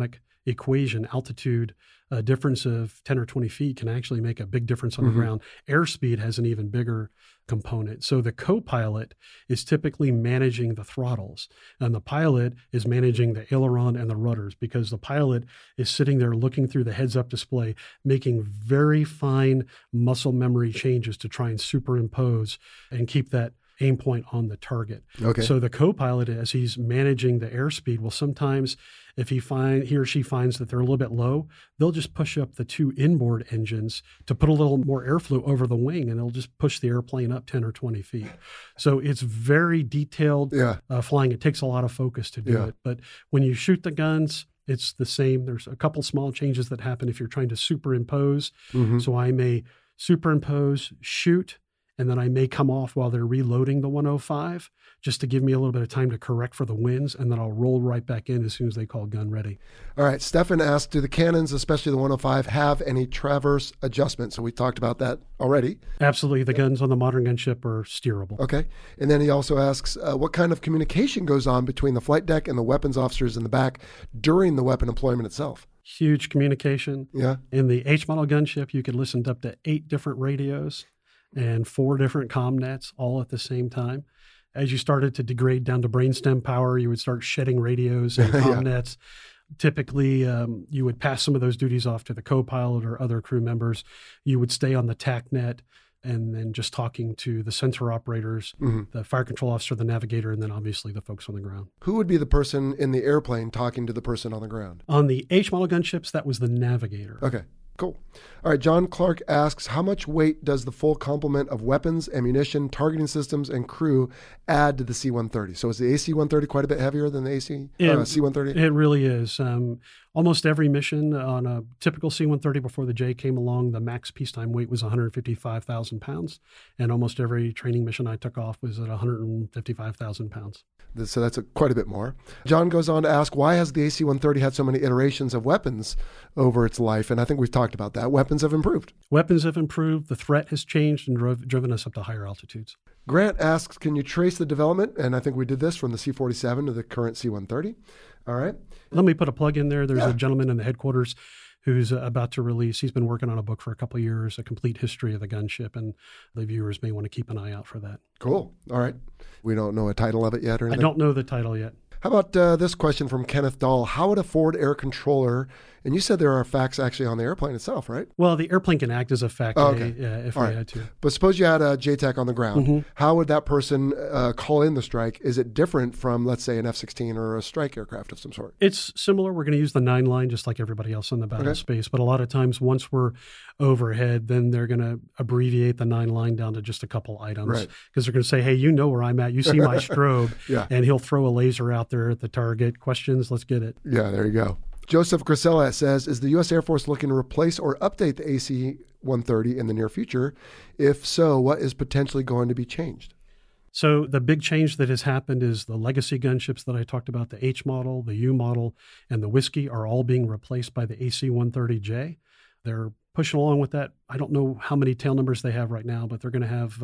equation, altitude, a difference of 10 or 20 feet can actually make a big difference on the ground. Airspeed has an even bigger component. So the co-pilot is typically managing the throttles, and the pilot is managing the aileron and the rudders, because the pilot is sitting there looking through the heads-up display, making very fine muscle memory changes to try and superimpose and keep that aim point on the target. Okay. So the co-pilot, as he's managing the airspeed, will sometimes, if he or she finds that they're a little bit low, they'll just push up the 2 inboard engines to put a little more airflow over the wing, and it'll just push the airplane up 10 or 20 feet. So it's very detailed flying. It takes a lot of focus to do it. But when you shoot the guns, it's the same. There's a couple small changes that happen if you're trying to superimpose. So I may superimpose, shoot, and then I may come off while they're reloading the 105 just to give me a little bit of time to correct for the winds, and then I'll roll right back in as soon as they call gun ready. All right. Stefan asked, do the cannons, especially the 105, have any traverse adjustment? So we talked about that already. Absolutely. The guns on the modern gunship are steerable. Okay. And then he also asks, what kind of communication goes on between the flight deck and the weapons officers in the back during the weapon deployment itself? Huge communication. Yeah. In the H-model gunship, you could listen to up to 8 different radios and 4 different comm nets all at the same time. As you started to degrade down to brainstem power, you would start shedding radios and comm nets. Typically, you would pass some of those duties off to the co-pilot or other crew members. You would stay on the TAC net and then just talking to the sensor operators, the fire control officer, the navigator, and then obviously the folks on the ground. Who would be the person in the airplane talking to the person on the ground? On the H-model gunships, that was the navigator. Okay. Cool. All right. John Clark asks, how much weight does the full complement of weapons, ammunition, targeting systems, and crew add to the C-130? So is the AC-130 quite a bit heavier than the C-130? It really is. Almost every mission on a typical C-130 before the J came along, the max peacetime weight was 155,000 pounds. And almost every training mission I took off was at 155,000 pounds. So that's quite a bit more. John goes on to ask, why has the AC-130 had so many iterations of weapons over its life? And I think we've talked about that. Weapons have improved. Weapons have improved. The threat has changed and driven us up to higher altitudes. Grant asks, can you trace the development? And I think we did this from the C-47 to the current C-130. All right. Let me put a plug in there. There's a gentleman in the headquarters who's about to release. He's been working on a book for a couple of years, a complete history of the gunship, and the viewers may want to keep an eye out for that. Cool. All right. We don't know a title of it yet or anything? I don't know the title yet. How about this question from Kenneth Dahl? How would a forward air controller, and you said there are FACs actually on the airplane itself, right? Well, the airplane can act as a FAC if we had to. But suppose you had a JTAC on the ground. How would that person call in the strike? Is it different from, let's say, an F-16 or a strike aircraft of some sort? It's similar. We're going to use the 9 line just like everybody else in the battle space. But a lot of times once we're overhead, then they're going to abbreviate the 9 line down to just a couple items. Because they're going to say, hey, you know where I'm at. You see my strobe. And he'll throw a laser out there at the target. Questions, let's get it. Yeah, there you go. Joseph Grisella says, is the U.S. Air Force looking to replace or update the AC-130 in the near future? If so, what is potentially going to be changed? So the big change that has happened is the legacy gunships that I talked about, the H model, the U model, and the Whiskey are all being replaced by the AC-130J. They're pushing along with that. I don't know how many tail numbers they have right now, but they're going to have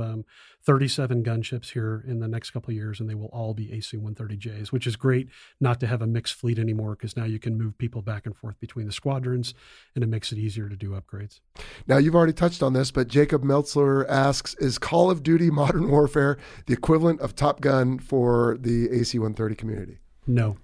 37 gunships here in the next couple of years, and they will all be AC-130Js, which is great not to have a mixed fleet anymore, because now you can move people back and forth between the squadrons, and it makes it easier to do upgrades. Now, you've already touched on this, but Jacob Meltzler asks, is Call of Duty Modern Warfare the equivalent of Top Gun for the AC-130 community? No.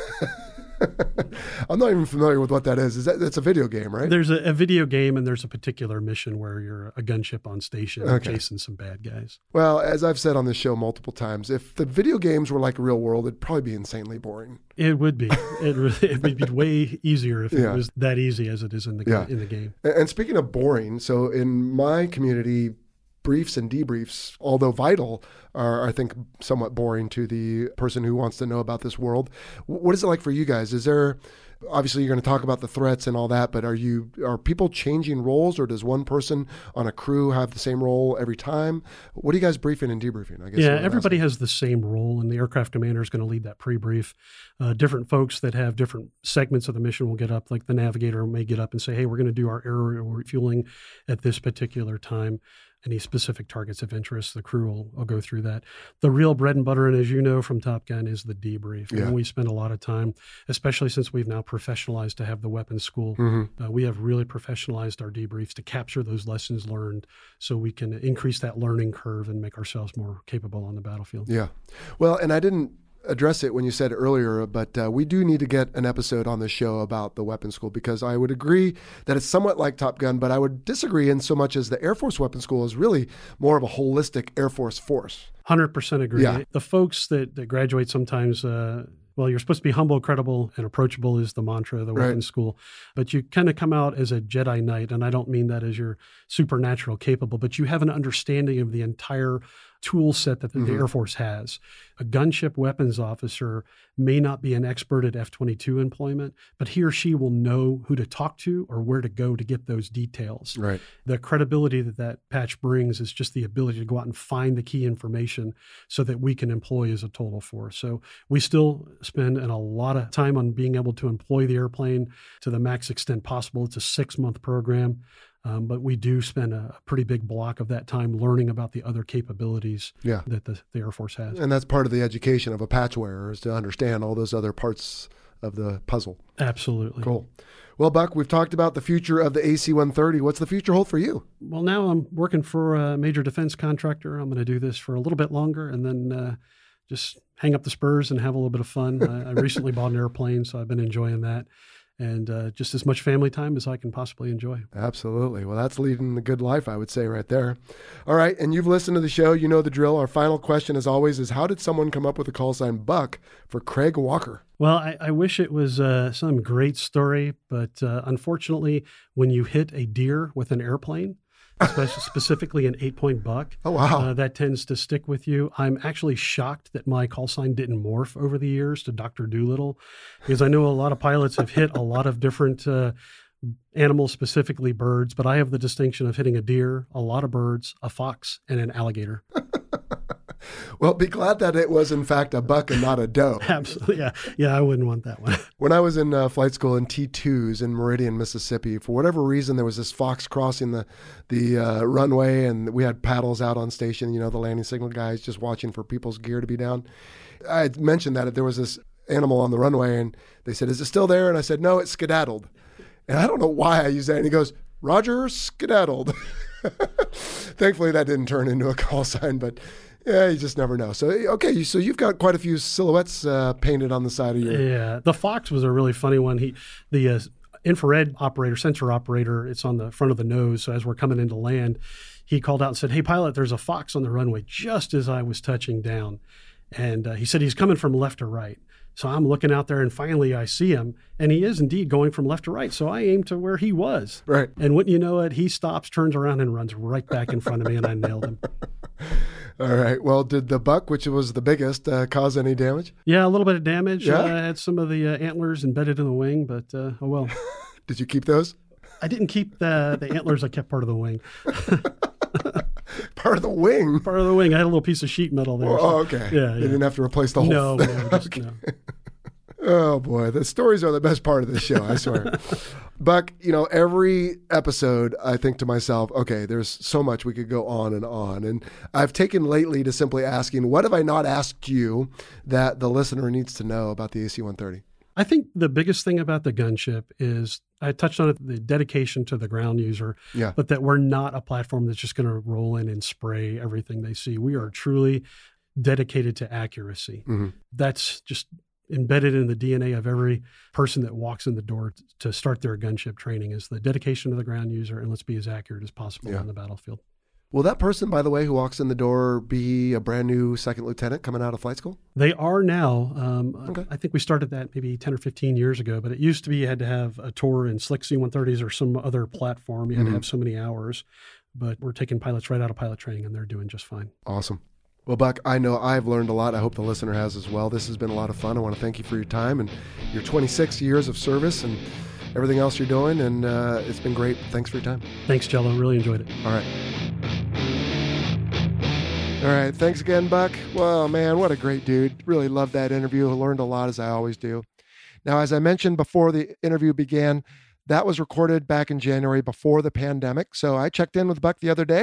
I'm not even familiar with what that is. That's a video game, right? There's a video game, and there's a particular mission where you're a gunship on station chasing some bad guys. Well, as I've said on this show multiple times, if the video games were like real world, it'd probably be insanely boring. It would be. It would be way easier if it was that easy as it is in the game. And speaking of boring, so in my community, briefs and debriefs, although vital, are, I think, somewhat boring to the person who wants to know about this world. What is it like for you guys? Is there, obviously you're going to talk about the threats and all that, but are people changing roles, or does one person on a crew have the same role every time? What are you guys briefing and debriefing? I guess. Yeah, everybody has the same role, and the aircraft commander is going to lead that pre-brief. Different folks that have different segments of the mission will get up, like the navigator may get up and say, hey, we're going to do our aerial refueling at this particular time. any specific targets of interest. The crew will go through that. The real bread and butter, and as you know from Top Gun, is the debrief. Yeah. And we spend a lot of time, especially since we've now professionalized to have the weapons school. We have really professionalized our debriefs to capture those lessons learned so we can increase that learning curve and make ourselves more capable on the battlefield. Yeah. Well, and I didn't address it when you said earlier, but we do need to get an episode on the show about the weapons school, because I would agree that it's somewhat like Top Gun, but I would disagree in so much as the Air Force Weapons School is really more of a holistic Air Force force. 100% agree. Yeah. The folks that graduate sometimes, well, you're supposed to be humble, credible, and approachable is the mantra of the weapons school. But you kind of come out as a Jedi Knight, and I don't mean that as you're supernatural capable, but you have an understanding of the entire tool set that the Air Force has. A gunship weapons officer may not be an expert at F-22 employment, but he or she will know who to talk to or where to go to get those details. Right. The credibility that patch brings is just the ability to go out and find the key information so that we can employ as a total force. So we still spend a lot of time on being able to employ the airplane to the max extent possible. It's a 6-month program. But we do spend a pretty big block of that time learning about the other capabilities that the Air Force has. And that's part of the education of a patch wearer, is to understand all those other parts of the puzzle. Absolutely. Cool. Well, Buck, we've talked about the future of the AC-130. What's the future hold for you? Well, now I'm working for a major defense contractor. I'm going to do this for a little bit longer and then just hang up the spurs and have a little bit of fun. I recently bought an airplane, so I've been enjoying that. And just as much family time as I can possibly enjoy. Absolutely. Well, that's leading the good life, I would say, right there. All right. And you've listened to the show. You know the drill. Our final question, as always, is how did someone come up with the call sign Buck for Craig Walker? Well, I wish it was some great story, but unfortunately, when you hit a deer with an airplane, specifically an 8-point buck. Oh, wow. That tends to stick with you. I'm actually shocked that my call sign didn't morph over the years to Dr. Doolittle, because I know a lot of pilots have hit a lot of different animals, specifically birds, but I have the distinction of hitting a deer, a lot of birds, a fox, and an alligator. Well, be glad that it was, in fact, a buck and not a doe. Absolutely. Yeah, I wouldn't want that one. When I was in flight school in T2s in Meridian, Mississippi, for whatever reason, there was this fox crossing the runway, and we had paddles out on station, the landing signal guys just watching for people's gear to be down. I had mentioned that there was this animal on the runway, and they said, "Is it still there?" And I said, "No, it skedaddled." And I don't know why I used that. And he goes, "Roger, skedaddled." Thankfully, that didn't turn into a call sign, but yeah, you just never know. So, okay, so you've got quite a few silhouettes painted on the side of your... Yeah, the fox was a really funny one. The infrared operator, sensor operator, it's on the front of the nose. So as we're coming into land, he called out and said, "Hey, pilot, there's a fox on the runway," just as I was touching down. And he said he's coming from left to right. So I'm looking out there, and finally I see him, and he is indeed going from left to right. So I aim to where he was. Right. And wouldn't you know it, he stops, turns around, and runs right back in front of me, and I nailed him. All right. Well, did the buck, which was the biggest, cause any damage? Yeah, a little bit of damage. Yeah? I had some of the antlers embedded in the wing, but oh well. Did you keep those? I didn't keep the antlers. I kept part of the wing. Part of the wing? Part of the wing. I had a little piece of sheet metal there. Oh, okay. Yeah. You didn't have to replace the whole No, thing. no, just, Okay. no. Oh, boy. The stories are the best part of this show, I swear. Buck, every episode, I think to myself, okay, there's so much we could go on. And I've taken lately to simply asking, what have I not asked you that the listener needs to know about the AC-130? I think the biggest thing about the gunship is, I touched on it, the dedication to the ground user, but that we're not a platform that's just going to roll in and spray everything they see. We are truly dedicated to accuracy. Mm-hmm. That's just embedded in the DNA of every person that walks in the door to start their gunship training, is the dedication to the ground user, and let's be as accurate as possible on the battlefield. Will that person, by the way, who walks in the door be a brand new second lieutenant coming out of flight school? They are now. Okay. I think we started that maybe 10 or 15 years ago, but it used to be you had to have a tour in slick C-130s or some other platform. You had to have so many hours, but we're taking pilots right out of pilot training, and they're doing just fine. Awesome. Well, Buck, I know I've learned a lot. I hope the listener has as well. This has been a lot of fun. I want to thank you for your time and your 26 years of service and everything else you're doing, and it's been great. Thanks for your time. Thanks, Jello. Really enjoyed it. All right. All right. Thanks again, Buck. Well, man, what a great dude. Really loved that interview. I learned a lot, as I always do. Now, as I mentioned before the interview began, that was recorded back in January before the pandemic. So I checked in with Buck the other day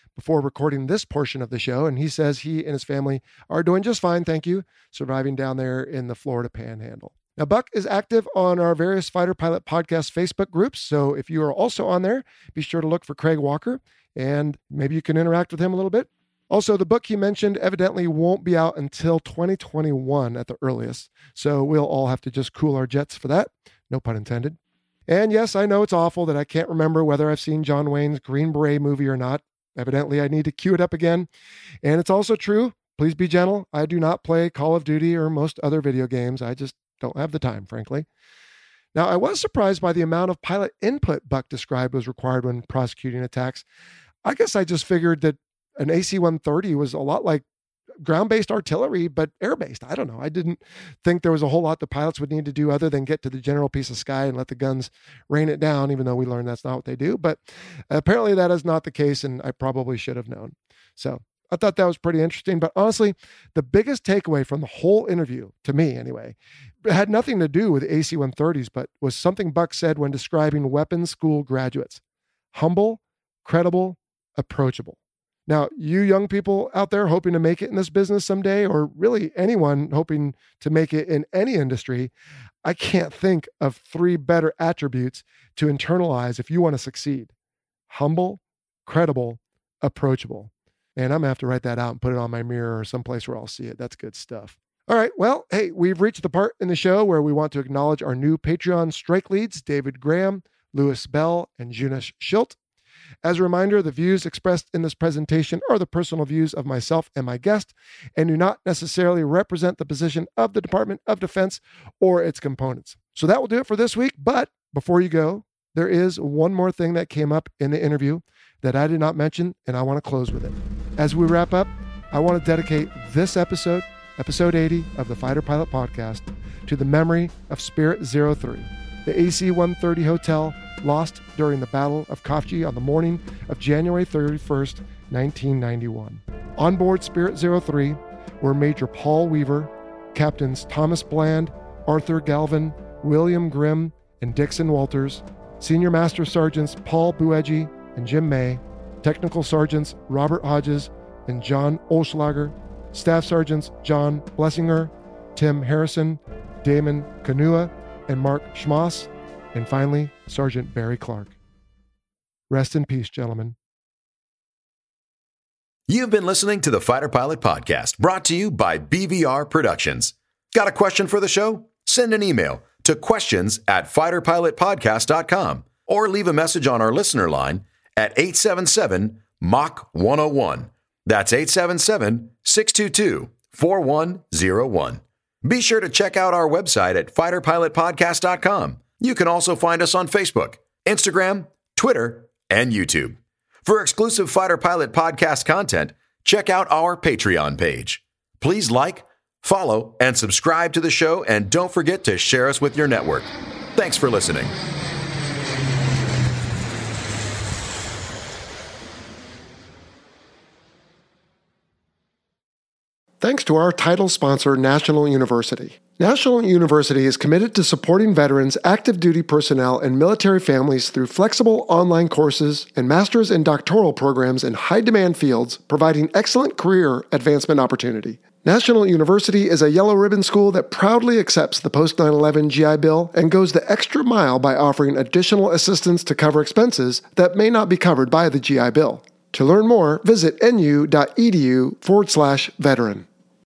before recording this portion of the show, and he says he and his family are doing just fine, thank you, surviving down there in the Florida Panhandle. Now, Buck is active on our various Fighter Pilot Podcast Facebook groups, so if you are also on there, be sure to look for Craig Walker, and maybe you can interact with him a little bit. Also, the book he mentioned evidently won't be out until 2021 at the earliest, so we'll all have to just cool our jets for that. No pun intended. And yes, I know it's awful that I can't remember whether I've seen John Wayne's Green Beret movie or not. Evidently, I need to cue it up again. And it's also true, please be gentle, I do not play Call of Duty or most other video games. I just don't have the time, frankly. Now, I was surprised by the amount of pilot input Buck described was required when prosecuting attacks. I guess I just figured that an AC-130 was a lot like ground-based artillery, but air-based. I don't know. I didn't think there was a whole lot the pilots would need to do other than get to the general piece of sky and let the guns rain it down, even though we learned that's not what they do. But apparently that is not the case, and I probably should have known. So I thought that was pretty interesting. But honestly, the biggest takeaway from the whole interview, to me anyway, had nothing to do with AC-130s, but was something Buck said when describing weapons school graduates. Humble, credible, approachable. Now, you young people out there hoping to make it in this business someday, or really anyone hoping to make it in any industry, I can't think of 3 better attributes to internalize if you want to succeed. Humble, credible, approachable. And I'm going to have to write that out and put it on my mirror or someplace where I'll see it. That's good stuff. All right. Well, hey, we've reached the part in the show where we want to acknowledge our new Patreon strike leads, David Graham, Lewis Bell, and Junish Schilt. As a reminder, the views expressed in this presentation are the personal views of myself and my guest and do not necessarily represent the position of the Department of Defense or its components. So that will do it for this week. But before you go, there is one more thing that came up in the interview that I did not mention, and I want to close with it. As we wrap up, I want to dedicate this episode, episode 80 of the Fighter Pilot Podcast, to the memory of Spirit 03, the AC-130 hotel lost during the Battle of Khafji on the morning of January 31st, 1991. On board Spirit 03 were Major Paul Weaver, Captains Thomas Bland, Arthur Galvin, William Grimm, and Dixon Walters, Senior Master Sergeants Paul Buegi and Jim May, Technical Sergeants Robert Hodges and John Olschlager, Staff Sergeants John Blessinger, Tim Harrison, Damon Kanua, and Mark Schmoss, and finally, Sergeant Barry Clark. Rest in peace, gentlemen. You've been listening to the Fighter Pilot Podcast, brought to you by BVR Productions. Got a question for the show? Send an email to questions@fighterpilotpodcast.com or leave a message on our listener line at 877-MACH-101. That's 877-622-4101. Be sure to check out our website at fighterpilotpodcast.com. You can also find us on Facebook, Instagram, Twitter, and YouTube. For exclusive Fighter Pilot Podcast content, check out our Patreon page. Please like, follow, and subscribe to the show, and don't forget to share us with your network. Thanks for listening. Thanks to our title sponsor, National University. National University is committed to supporting veterans, active duty personnel, and military families through flexible online courses and master's and doctoral programs in high-demand fields, providing excellent career advancement opportunity. National University is a yellow ribbon school that proudly accepts the post-9/11 GI Bill and goes the extra mile by offering additional assistance to cover expenses that may not be covered by the GI Bill. To learn more, visit nu.edu/veteran.